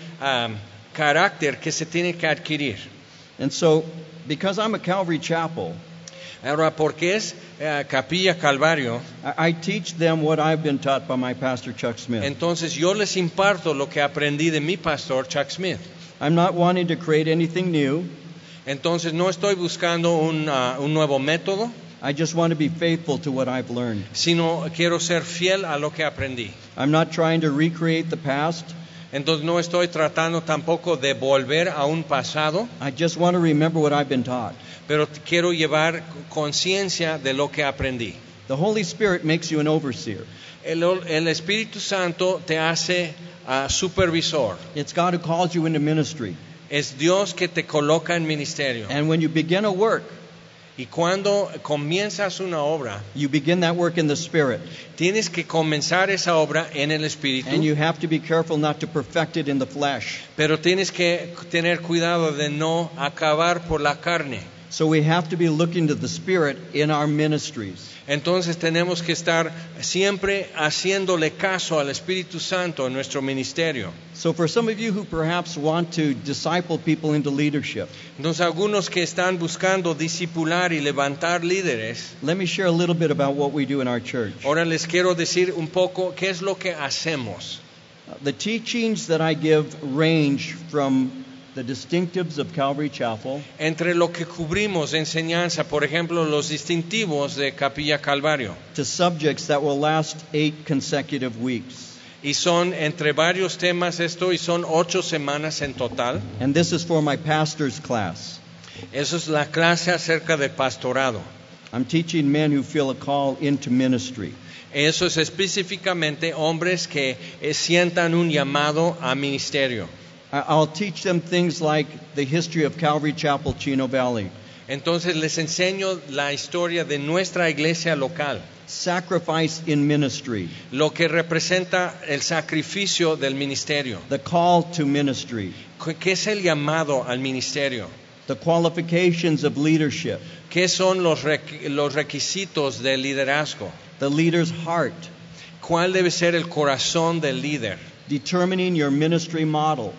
Speaker 1: carácter que se tiene que adquirir.
Speaker 2: And so, because I'm a Calvary Chapel,
Speaker 1: Ahora, porque es Capilla Calvario,
Speaker 2: I teach them what I've been taught by my pastor Chuck Smith.
Speaker 1: entonces yo les imparto lo que aprendí de mi pastor Chuck Smith.
Speaker 2: I'm not wanting to create anything new.
Speaker 1: Entonces no estoy buscando un nuevo método,
Speaker 2: I just want to be faithful to what I've learned.
Speaker 1: sino quiero ser fiel a lo que aprendí.
Speaker 2: I'm not trying to recreate the past.
Speaker 1: Entonces no estoy tratando tampoco de volver a un pasado,
Speaker 2: I just want to remember what I've been taught.
Speaker 1: pero quiero llevar conciencia de lo que aprendí.
Speaker 2: The Holy Spirit makes you an overseer.
Speaker 1: El Espíritu Santo te hace supervisor.
Speaker 2: It's God who calls you into ministry.
Speaker 1: Es Dios que te coloca en ministerio.
Speaker 2: And when you begin a work,
Speaker 1: Y cuando comienzas una obra,
Speaker 2: you begin that work in the Spirit.
Speaker 1: tienes que comenzar esa obra en el Espíritu,
Speaker 2: And you have to be careful not to perfect it in the flesh.
Speaker 1: pero tienes que tener cuidado de no acabar por la carne.
Speaker 2: So we have to be looking to the Spirit in our ministries.
Speaker 1: Entonces tenemos que estar siempre haciéndole caso al Espíritu Santo en nuestro ministerio.
Speaker 2: So for some of you who perhaps want to disciple people into leadership,
Speaker 1: Entonces algunos que están buscando discipular y levantar líderes,
Speaker 2: let me share a little bit about what we do in our church.
Speaker 1: ahora les quiero decir un poco qué es lo que hacemos.
Speaker 2: The teachings that I give range from the distinctives of Calvary Chapel
Speaker 1: Entre lo que cubrimos de enseñanza, por ejemplo, los distintivos de Capilla Calvario,
Speaker 2: to subjects that will last 8 consecutive weeks.
Speaker 1: y son entre varios temas esto, y son 8 semanas en total.
Speaker 2: And this is for my pastor's class.
Speaker 1: Eso es la clase acerca del pastorado.
Speaker 2: I'm teaching men who feel a call into ministry.
Speaker 1: Eso es específicamente hombres que sientan un llamado a ministerio.
Speaker 2: I'll teach them things like the history of Calvary Chapel, Chino Valley,
Speaker 1: Entonces les enseño la historia de nuestra iglesia local,
Speaker 2: sacrifice in ministry,
Speaker 1: lo que representa el sacrificio del ministerio,
Speaker 2: the call to ministry,
Speaker 1: qué es el llamado al ministerio,
Speaker 2: the qualifications of leadership,
Speaker 1: qué son los requisitos del liderazgo,
Speaker 2: the leader's heart,
Speaker 1: cuál debe ser el corazón del líder,
Speaker 2: determining your ministry model,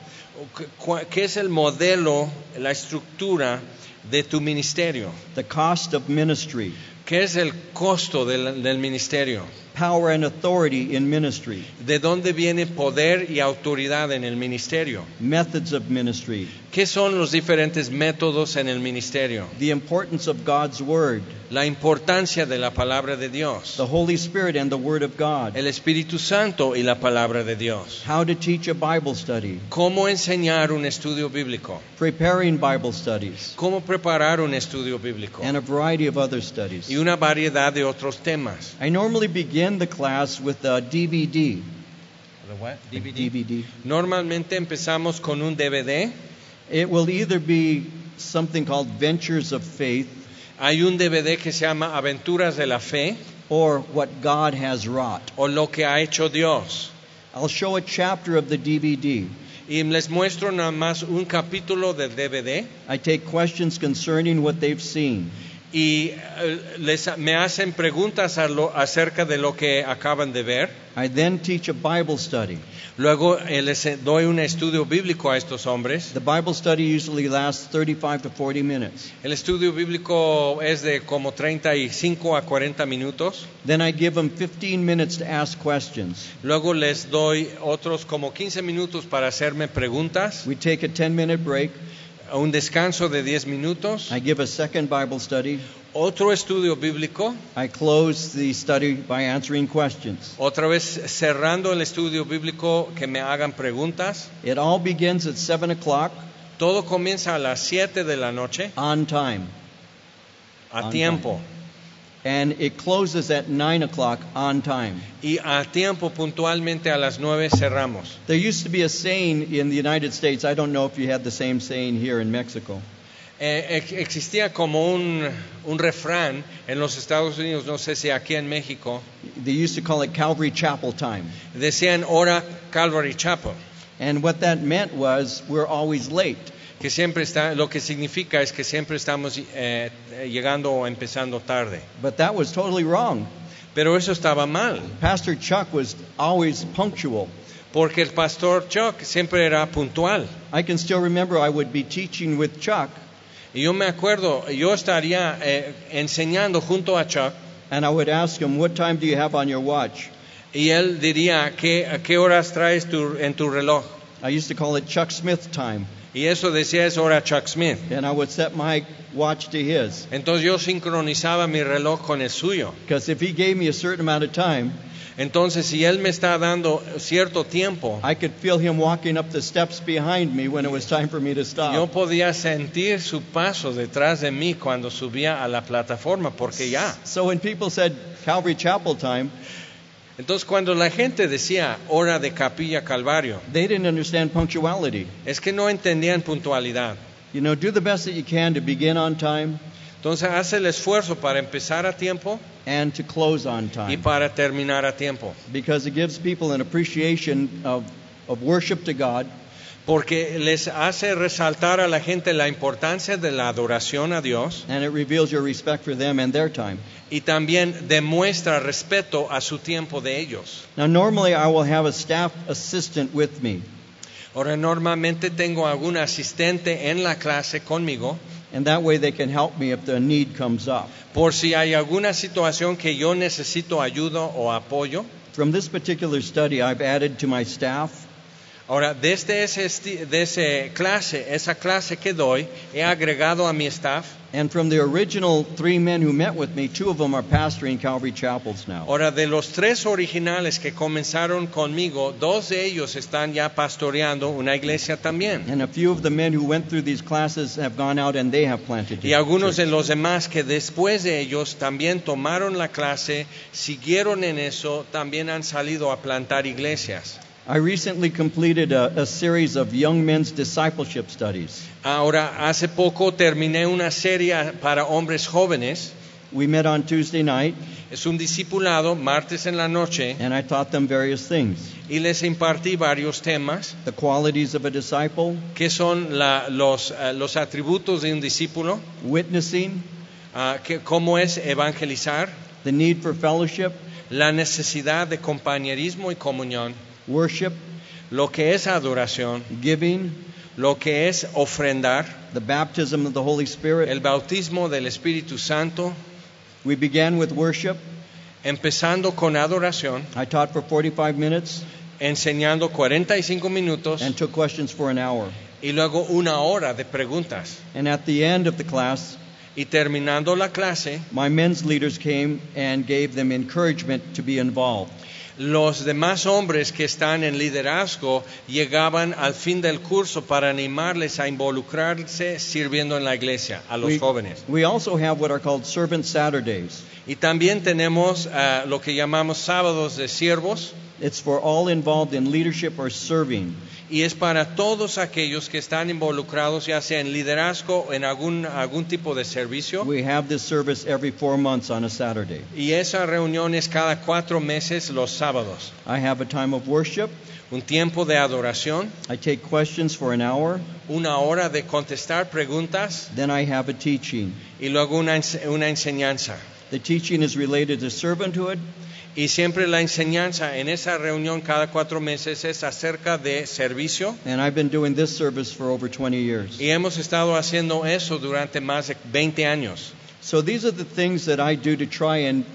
Speaker 1: qué es el modelo, la estructura de tu ministerio,
Speaker 2: the cost of ministry,
Speaker 1: qué es el costo del ministerio,
Speaker 2: power and authority in ministry,
Speaker 1: de dónde viene poder y autoridad en el ministerio,
Speaker 2: methods of ministry,
Speaker 1: qué son los diferentes métodos en el ministerio,
Speaker 2: the importance of God's Word,
Speaker 1: la importancia de la palabra de Dios,
Speaker 2: the Holy Spirit and the Word of God,
Speaker 1: el Espíritu Santo y la palabra de Dios,
Speaker 2: how to teach a Bible study,
Speaker 1: cómo enseñar un estudio bíblico,
Speaker 2: preparing Bible studies,
Speaker 1: cómo preparar un estudio bíblico
Speaker 2: and a variety of other studies.
Speaker 1: y una variedad de otros temas.
Speaker 2: I normally begin the class with a DVD. DVD.
Speaker 1: Normalmente empezamos con un DVD.
Speaker 2: It will either be something called Ventures of Faith,
Speaker 1: Hay un DVD que se llama Aventuras de la Fe
Speaker 2: or What God Has Wrought.
Speaker 1: o Lo que ha hecho Dios.
Speaker 2: I'll show a chapter of the DVD.
Speaker 1: Y les muestro nada más un capítulo del DVD
Speaker 2: I take questions concerning what they've seen.
Speaker 1: y me hacen preguntas acerca de lo que acaban de ver.
Speaker 2: I then teach a Bible study.
Speaker 1: Luego les doy un estudio bíblico a estos hombres.
Speaker 2: The Bible study usually lasts 35 to 40 minutes.
Speaker 1: El estudio bíblico es de como 35 a 40 minutos.
Speaker 2: Then I give them 15 minutes to ask questions.
Speaker 1: Luego les doy otros como 15 minutos para hacerme preguntas.
Speaker 2: We take a 10-minute break.
Speaker 1: Un descanso de 10 minutos.
Speaker 2: I give a second Bible study.
Speaker 1: Otro estudio bíblico.
Speaker 2: I close the study by answering questions.
Speaker 1: Otra vez cerrando el estudio bíblico, que me hagan preguntas.
Speaker 2: It all begins at 7 o'clock
Speaker 1: Todo comienza a las 7 de la noche,
Speaker 2: on time.
Speaker 1: a
Speaker 2: On
Speaker 1: tiempo.
Speaker 2: And it closes at 9 o'clock on time.
Speaker 1: Y a tiempo, puntualmente a las 9 cerramos.
Speaker 2: There used to be a saying in the United States. I don't know if you had the same saying here in Mexico.
Speaker 1: Existía como un refrán en los Estados Unidos, no sé si aquí en México,
Speaker 2: They used to call it Calvary Chapel time.
Speaker 1: decían hora Calvary Chapel,
Speaker 2: And what that meant was we're always late.
Speaker 1: que siempre está, lo que significa es que siempre estamos llegando o empezando tarde.
Speaker 2: But that was totally wrong.
Speaker 1: Pero eso estaba mal,
Speaker 2: Pastor Chuck was always punctual.
Speaker 1: porque el pastor Chuck siempre era puntual.
Speaker 2: I can still remember I would be teaching with Chuck,
Speaker 1: Y yo me acuerdo, yo estaría enseñando junto a Chuck,
Speaker 2: and I would ask him, "What time do you have on your watch?"
Speaker 1: y él diría, ¿a qué horas traes en tu reloj?
Speaker 2: I used to call it Chuck Smith time,
Speaker 1: Y eso decía, es hora Chuck Smith.
Speaker 2: and I would set my watch to his.
Speaker 1: Entonces yo sincronizaba mi reloj con el suyo.
Speaker 2: Because if he gave me a certain amount of time,
Speaker 1: Entonces, si él me está dando cierto tiempo,
Speaker 2: I could feel him walking up the steps behind me when it was time for me to
Speaker 1: yo
Speaker 2: stop.
Speaker 1: podía sentir su paso detrás de mí cuando subía a la plataforma, porque ya.
Speaker 2: So when people said Calvary Chapel time,
Speaker 1: Entonces, cuando la gente decía hora de Capilla Calvario,
Speaker 2: they didn't understand punctuality.
Speaker 1: es que no entendían puntualidad.
Speaker 2: You know, do the best that you can to begin on time
Speaker 1: Entonces, hace el esfuerzo para empezar a tiempo
Speaker 2: and to close on
Speaker 1: y
Speaker 2: time.
Speaker 1: para terminar a tiempo,
Speaker 2: Because it gives people an appreciation of worship to God,
Speaker 1: porque les hace resaltar a la gente la importancia de la adoración a Dios
Speaker 2: and it reveals your respect for them and their time.
Speaker 1: y también demuestra respeto a su tiempo de ellos.
Speaker 2: Now, normally I will have a staff assistant with me,
Speaker 1: Ahora, normalmente tengo algún asistente en la clase conmigo,
Speaker 2: and that way they can help me if the need comes up.
Speaker 1: por si hay alguna situación que yo necesito ayuda o apoyo.
Speaker 2: From this particular study, I've added to my staff
Speaker 1: Ahora, desde esa clase que doy, he agregado a mi staff.
Speaker 2: And from the original 3 men who met with me, 2 of them are pastoring Calvary Chapels now.
Speaker 1: Ahora, de los 3 originales que comenzaron conmigo, 2 de ellos están ya pastoreando una iglesia también.
Speaker 2: And a few of the men who went through these classes have gone out and they have planted
Speaker 1: Y algunos de
Speaker 2: churches.
Speaker 1: los demás que después de ellos también tomaron la clase, siguieron en eso, también han salido a plantar iglesias.
Speaker 2: I recently completed a series of young men's discipleship studies.
Speaker 1: Ahora, hace poco terminé una serie para hombres jóvenes.
Speaker 2: We met on Tuesday night,
Speaker 1: Es un discipulado, martes en la noche,
Speaker 2: and I taught them various things.
Speaker 1: y les impartí varios temas,
Speaker 2: The qualities of a disciple,
Speaker 1: que son los atributos de un discípulo,
Speaker 2: witnessing,
Speaker 1: cómo es evangelizar,
Speaker 2: the need for fellowship,
Speaker 1: la necesidad de compañerismo y comunión,
Speaker 2: worship,
Speaker 1: lo que es adoración,
Speaker 2: giving,
Speaker 1: lo que es ofrendar,
Speaker 2: the baptism of the Holy Spirit.
Speaker 1: el bautismo del Espíritu Santo,
Speaker 2: We began with worship.
Speaker 1: empezando con adoración,
Speaker 2: I taught for 45 minutes
Speaker 1: enseñando 45 minutos
Speaker 2: and took questions for an hour.
Speaker 1: y luego 1 hora de preguntas.
Speaker 2: And at the end of the class,
Speaker 1: Y terminando la clase,
Speaker 2: my men's leaders came and gave them encouragement to be involved.
Speaker 1: los demás hombres que están en liderazgo llegaban al fin del curso para animarles a involucrarse sirviendo en la iglesia, a los jóvenes.
Speaker 2: We also have what are called Servant Saturdays.
Speaker 1: Y también tenemos lo que llamamos sábados de siervos,
Speaker 2: It's for all involved in leadership or serving.
Speaker 1: y es para todos aquellos que están involucrados, ya sea en liderazgo o en algún tipo de servicio.
Speaker 2: We have this service every 4 months on a Saturday.
Speaker 1: Y esa reunión es cada 4 meses los sábados.
Speaker 2: I have a time of worship.
Speaker 1: Un tiempo de adoración,
Speaker 2: I take questions for an hour.
Speaker 1: una hora de contestar preguntas
Speaker 2: Then I have a teaching.
Speaker 1: y luego una enseñanza.
Speaker 2: The teaching is related to servanthood.
Speaker 1: Y siempre la enseñanza en esa reunión cada 4 meses es acerca de servicio.
Speaker 2: And I've been doing this service for over 20 years.
Speaker 1: Y hemos estado haciendo eso durante más de 20 años.
Speaker 2: So these are the things that I do to try and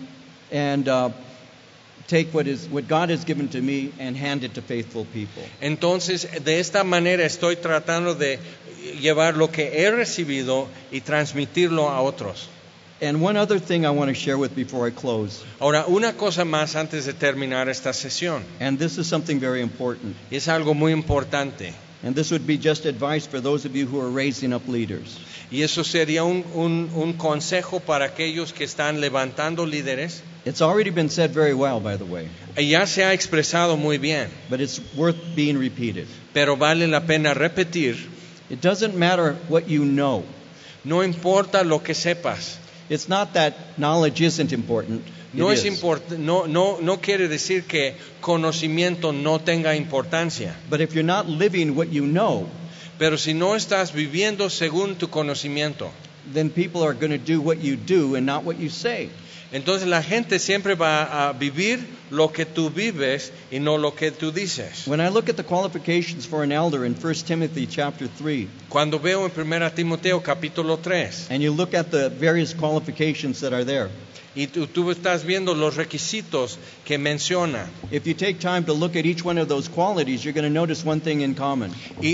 Speaker 2: take what God has given to me and hand it to faithful people.
Speaker 1: Entonces, de esta manera estoy tratando de llevar lo que he recibido y transmitirlo a otros.
Speaker 2: And one other thing I want to share with before I close,
Speaker 1: Ahora, una cosa más antes de terminar esta sesión,
Speaker 2: and this is something very important.
Speaker 1: y es algo muy importante,
Speaker 2: And this would be just advice for those of you who are raising up leaders.
Speaker 1: y eso sería un consejo para aquellos que están levantando líderes.
Speaker 2: It's already been said very well, by the way,
Speaker 1: Y ya se ha expresado muy bien,
Speaker 2: but it's worth being repeated.
Speaker 1: pero vale la pena repetir.
Speaker 2: It doesn't matter what you know.
Speaker 1: No importa lo que sepas.
Speaker 2: It's not that knowledge isn't important.
Speaker 1: No
Speaker 2: It
Speaker 1: es
Speaker 2: is.
Speaker 1: no quiere decir que conocimiento no tenga importancia.
Speaker 2: But if you're not living what you know,
Speaker 1: Pero si no estás viviendo según tu conocimiento,
Speaker 2: then people are going to do what you do and not what you say.
Speaker 1: entonces la gente siempre va a vivir lo que tú vives y no lo que tú dices.
Speaker 2: When I look at the qualifications for an elder in 1 Timothy chapter 3,
Speaker 1: Cuando veo en 1 Timoteo capítulo 3
Speaker 2: and you look at the various qualifications that are there,
Speaker 1: y tú estás viendo los requisitos que menciona,
Speaker 2: if you take time to look at each one of those qualities, you're going to notice one thing in common.
Speaker 1: y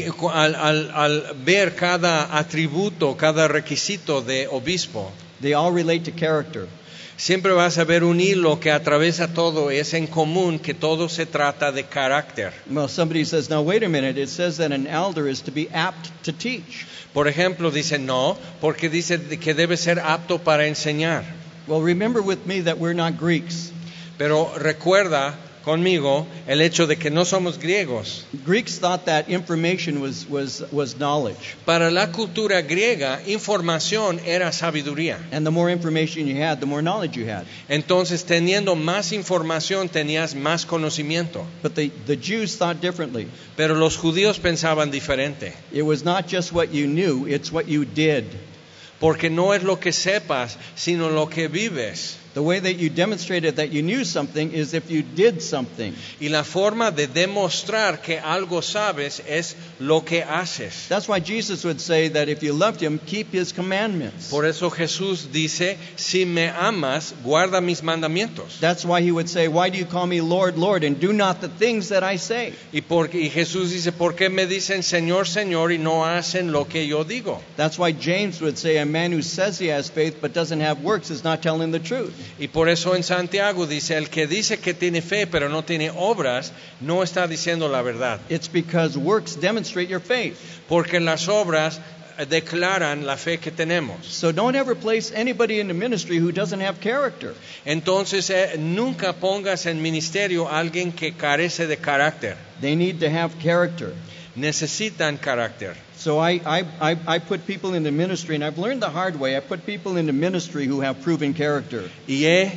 Speaker 1: al ver cada atributo, cada requisito de obispo,
Speaker 2: They all relate to character.
Speaker 1: siempre vas a ver un hilo que atraviesa todo, es en común que todo se trata de carácter.
Speaker 2: Well, somebody says, now wait a minute, it says that an elder is to be apt to teach.
Speaker 1: Por ejemplo, dice no, porque dice que debe ser apto para enseñar.
Speaker 2: Well, remember with me that we're not Greeks.
Speaker 1: Pero recuerda conmigo el hecho de que no somos griegos.
Speaker 2: Greeks thought that information was knowledge.
Speaker 1: Para la cultura griega, información era sabiduría.
Speaker 2: And the more information you had, the more knowledge you had.
Speaker 1: Entonces, teniendo más información, tenías más conocimiento.
Speaker 2: But the Jews thought differently.
Speaker 1: Pero los judíos pensaban diferente.
Speaker 2: It was not just what you knew, it's what you did.
Speaker 1: Porque no es lo que sepas, sino lo que vives.
Speaker 2: The way that you demonstrated that you knew something is if you did something.
Speaker 1: Y la forma de demostrar que algo sabes es lo que haces.
Speaker 2: That's why Jesus would say that if you loved him, keep his commandments.
Speaker 1: Por eso Jesús dice, si me amas, guarda mis mandamientos.
Speaker 2: That's why he would say, why do you call me Lord, Lord, and do not the things that I say?
Speaker 1: Y Jesús dice, ¿por qué me dicen Señor, Señor y no hacen lo que yo digo?
Speaker 2: That's why James would say, a man who says he has faith but doesn't have works is not telling the truth.
Speaker 1: Y por eso en Santiago dice, el que dice que tiene fe pero no tiene obras, no está diciendo la verdad.
Speaker 2: It's because works demonstrate your faith.
Speaker 1: Porque las obras declaran la fe que tenemos.
Speaker 2: So don't ever place anybody in the ministry who doesn't have character.
Speaker 1: Entonces, nunca pongas en ministerio a alguien que carece de carácter.
Speaker 2: They need to have character.
Speaker 1: Necesitan carácter.
Speaker 2: So I put people in the ministry, and I've learned the hard way. I put people in the ministry who have proven character.
Speaker 1: Y he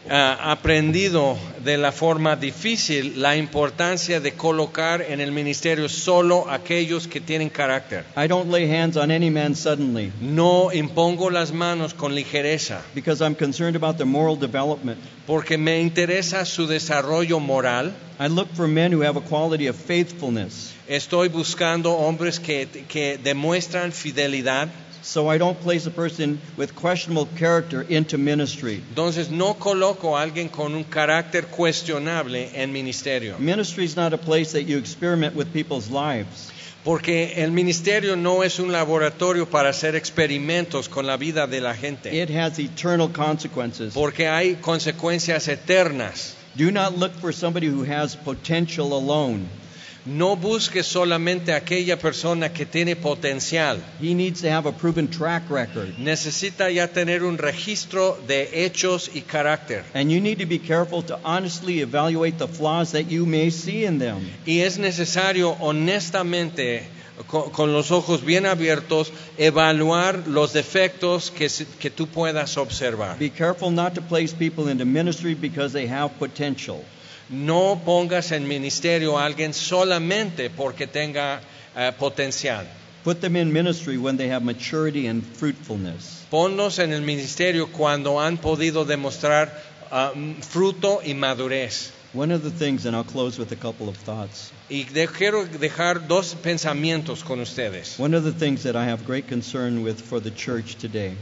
Speaker 1: aprendido de la forma difícil la importancia de colocar en el ministerio solo aquellos que tienen carácter.
Speaker 2: I don't lay hands on any man suddenly
Speaker 1: No impongo las manos con ligereza,
Speaker 2: because I'm concerned about their moral development.
Speaker 1: porque me interesa su desarrollo moral.
Speaker 2: I look for men who have a quality of faithfulness.
Speaker 1: Estoy buscando hombres que demuestran fidelidad.
Speaker 2: So I don't place a person with questionable character into ministry.
Speaker 1: Entonces no coloco a alguien con un carácter cuestionable en ministerio.
Speaker 2: Ministry is not a place that you experiment with people's lives.
Speaker 1: Porque el ministerio no es un laboratorio para hacer experimentos con la vida de la gente.
Speaker 2: It has eternal consequences.
Speaker 1: Porque hay consecuencias eternas.
Speaker 2: Do not look for somebody who has potential alone.
Speaker 1: No busques solamente a aquella persona que tiene potencial.
Speaker 2: He needs to have a proven track record.
Speaker 1: Necesita ya tener un registro de hechos y carácter.
Speaker 2: And you need to be careful to honestly evaluate the flaws that you may see in them.
Speaker 1: Y es necesario honestamente, con los ojos bien abiertos, evaluar los defectos que tú puedas observar.
Speaker 2: Be careful not to place people into ministry because they have potential.
Speaker 1: No pongas en ministerio a alguien solamente porque tenga potencial.
Speaker 2: Put them in ministry when they have maturity and fruitfulness.
Speaker 1: Ponlos en el ministerio cuando han podido demostrar fruto y madurez.
Speaker 2: One of the things, and I'll close with a couple of thoughts.
Speaker 1: Y quiero dejar dos pensamientos con ustedes.
Speaker 2: One of the things that I have great concern with for the church today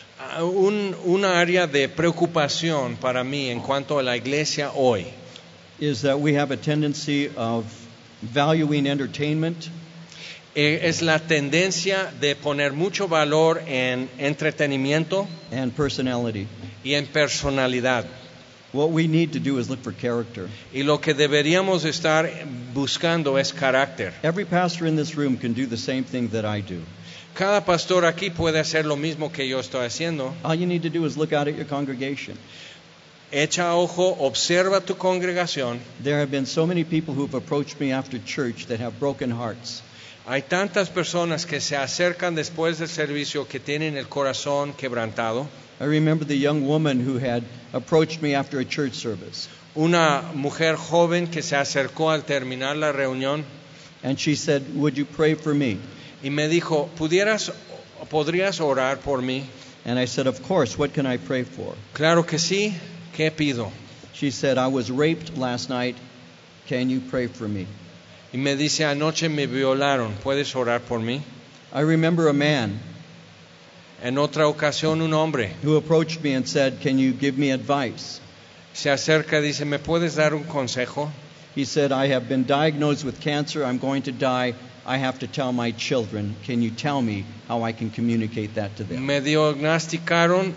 Speaker 1: Una área de preocupación para mí en cuanto a la iglesia hoy
Speaker 2: is that we have a tendency of valuing entertainment
Speaker 1: es la tendencia de poner mucho valor en entretenimiento
Speaker 2: and personality.
Speaker 1: y en personalidad.
Speaker 2: What we need to do is look for character.
Speaker 1: Y lo que deberíamos estar buscando es carácter.
Speaker 2: Every pastor in this room can do the same thing that I do.
Speaker 1: Cada pastor aquí puede hacer lo mismo que yo estoy haciendo.
Speaker 2: All you need to do is look out at your congregation.
Speaker 1: Echa ojo, observa tu congregación.
Speaker 2: There have been so many people who have approached me after church that have broken hearts.
Speaker 1: Hay tantas personas que se acercan después del servicio que tienen el corazón quebrantado.
Speaker 2: I remember the young woman who had approached me after a church service.
Speaker 1: Una mujer joven que se acercó al terminar la reunión
Speaker 2: And she said, "Would you pray for me?"
Speaker 1: y me dijo, ¿podrías orar por mí?
Speaker 2: And I said, "Of course, what can I pray for?"
Speaker 1: Claro que sí, ¿qué pido?
Speaker 2: She said, "I was raped last night. Can you pray for me?"
Speaker 1: Y me dice, anoche me violaron, ¿puedes orar por mí?
Speaker 2: I remember a man
Speaker 1: En otra ocasión un hombre
Speaker 2: who approached me and said, "Can you give me advice?"
Speaker 1: se acerca y dice, ¿me puedes dar un consejo?
Speaker 2: He said, "I have been diagnosed with cancer. I'm going to die. I have to tell my children. Can you tell me how I can communicate that to them?"
Speaker 1: Me diagnosticaron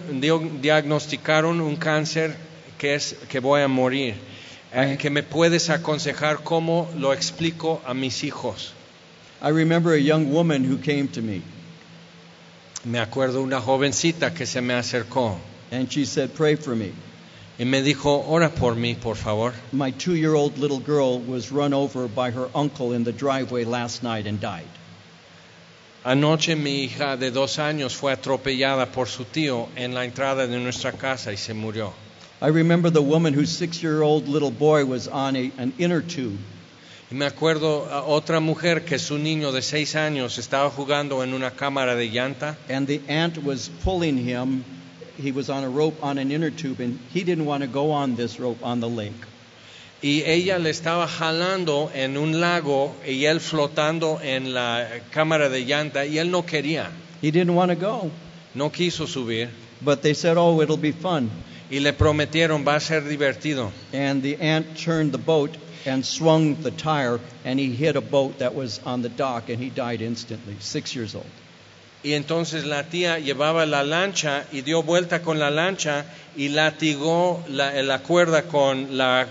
Speaker 1: un cáncer que voy a morir. Que me puedes aconsejar cómo lo explico a mis hijos.
Speaker 2: I remember a young woman who came to me
Speaker 1: Me acuerdo una jovencita que se me acercó
Speaker 2: and she said, "Pray for me.
Speaker 1: y me dijo, ora por mí, por favor.
Speaker 2: My 2-year-old little girl was run over by her uncle in the driveway last night and died."
Speaker 1: Anoche mi hija de 2 años fue atropellada por su tío en la entrada de nuestra casa y se murió.
Speaker 2: I remember the woman whose 6-year-old little boy was on an inner tube.
Speaker 1: Y me acuerdo a otra mujer que su niño de 6 años estaba jugando en una cámara de llanta
Speaker 2: And the aunt was pulling him. He was on a rope on an inner tube, and he didn't want to go on this rope on the lake.
Speaker 1: y ella le estaba jalando en un lago y él flotando en la cámara de llanta y él no quería,
Speaker 2: He didn't want to go.
Speaker 1: no quiso subir
Speaker 2: But they said, "Oh, it'll be fun."
Speaker 1: y le prometieron va a ser divertido.
Speaker 2: And the aunt turned the boat and swung the tire, and he hit a boat that was on the dock, and he died instantly, 6 years old.
Speaker 1: Y entonces la tía llevaba la lancha y dio vuelta con la lancha y latigó la cuerda con la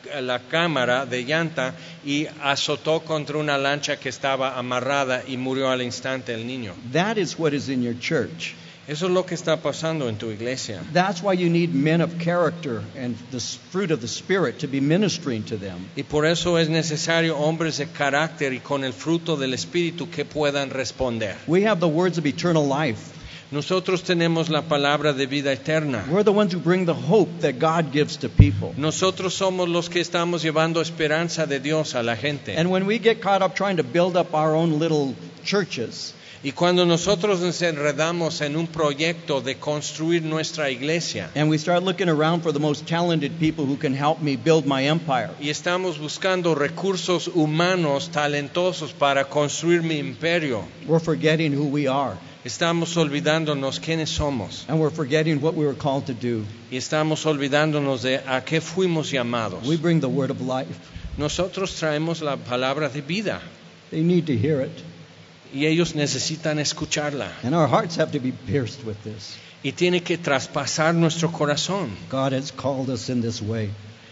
Speaker 1: cámara de llanta y azotó contra una lancha que estaba amarrada y murió al instante el niño.
Speaker 2: That is what is in your church.
Speaker 1: Eso es lo que está pasando en tu iglesia.
Speaker 2: That's why you need men of character and the fruit of the Spirit to be ministering to them.
Speaker 1: Y por eso es necesario hombres de carácter y con el fruto del Espíritu que puedan responder.
Speaker 2: We have the words of eternal life.
Speaker 1: Nosotros tenemos la palabra de vida eterna.
Speaker 2: We're the ones who bring the hope that God gives to people.
Speaker 1: Nosotros somos los que estamos llevando esperanza de Dios a la gente.
Speaker 2: And when we get caught up trying to build up our own little churches,
Speaker 1: Y cuando nosotros nos enredamos en un proyecto de construir nuestra iglesia
Speaker 2: and we start looking around for the most talented people who can help me build my empire,
Speaker 1: y estamos buscando recursos humanos talentosos para construir mi imperio,
Speaker 2: we're forgetting who we are.
Speaker 1: estamos olvidándonos quiénes somos
Speaker 2: And we're forgetting what we were called to do.
Speaker 1: y estamos olvidándonos de a qué fuimos llamados.
Speaker 2: We bring the word of life.
Speaker 1: Nosotros traemos la palabra de vida
Speaker 2: They need to hear it.
Speaker 1: y ellos necesitan escucharla
Speaker 2: And our hearts have to be pierced with this.
Speaker 1: y tiene que traspasar nuestro corazón.
Speaker 2: God has called us in this way.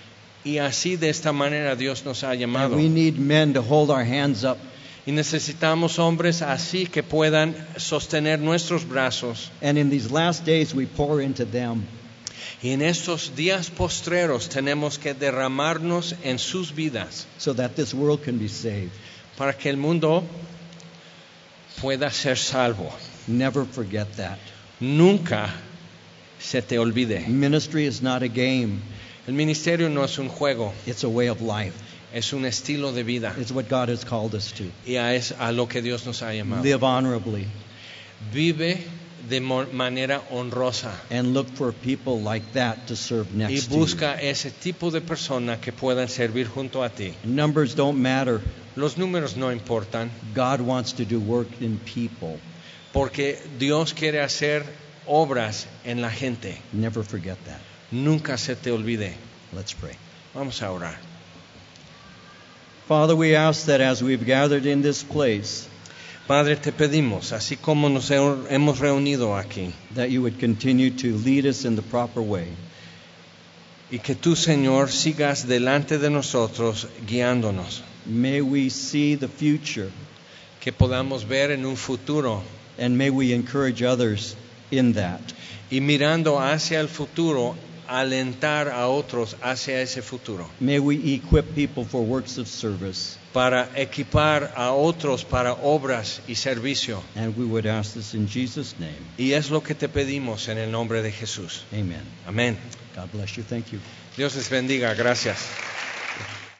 Speaker 1: Y así de esta manera Dios nos ha
Speaker 2: And
Speaker 1: llamado.
Speaker 2: we need men to hold our hands up.
Speaker 1: Y necesitamos hombres así que puedan sostener nuestros brazos.
Speaker 2: And in these last days, we pour into them.
Speaker 1: Y en estos días postreros tenemos que derramarnos en sus vidas
Speaker 2: So that this world can be saved.
Speaker 1: para que el mundo pueda ser salvo.
Speaker 2: Never forget that.
Speaker 1: Nunca se te olvide.
Speaker 2: Ministry is not a game.
Speaker 1: El ministerio no es un juego,
Speaker 2: It's a way of life.
Speaker 1: es un estilo de vida.
Speaker 2: It's what God has called us to.
Speaker 1: Y es a lo que Dios nos ha llamado.
Speaker 2: Live honorably
Speaker 1: Vive de manera honrosa
Speaker 2: and look for people like that to serve
Speaker 1: y
Speaker 2: next to you.
Speaker 1: busca ese tipo de persona que puedan servir junto a ti.
Speaker 2: Numbers don't matter.
Speaker 1: Los números no importan
Speaker 2: God wants to do work in people.
Speaker 1: porque Dios quiere hacer obras en la gente.
Speaker 2: Never forget that.
Speaker 1: Nunca se te olvide.
Speaker 2: Let's pray.
Speaker 1: Vamos a orar.
Speaker 2: Father, we ask that as we've gathered in this place,
Speaker 1: Padre, te pedimos, así como nos hemos reunido aquí,
Speaker 2: that you would continue to lead us in the proper way.
Speaker 1: y que tú, Señor, sigas delante de nosotros guiándonos,
Speaker 2: May we see the future,
Speaker 1: que podamos ver en un futuro
Speaker 2: and may we encourage others in that.
Speaker 1: y mirando hacia el futuro, alentar a otros hacia ese futuro,
Speaker 2: May we equip people for works of service.
Speaker 1: para equipar a otros para obras y servicio.
Speaker 2: And we would ask this in Jesus' name.
Speaker 1: Y es lo que te pedimos en el nombre de Jesús.
Speaker 2: Amen.
Speaker 1: Amén.
Speaker 2: God bless you. Thank you.
Speaker 1: Dios les bendiga. Gracias.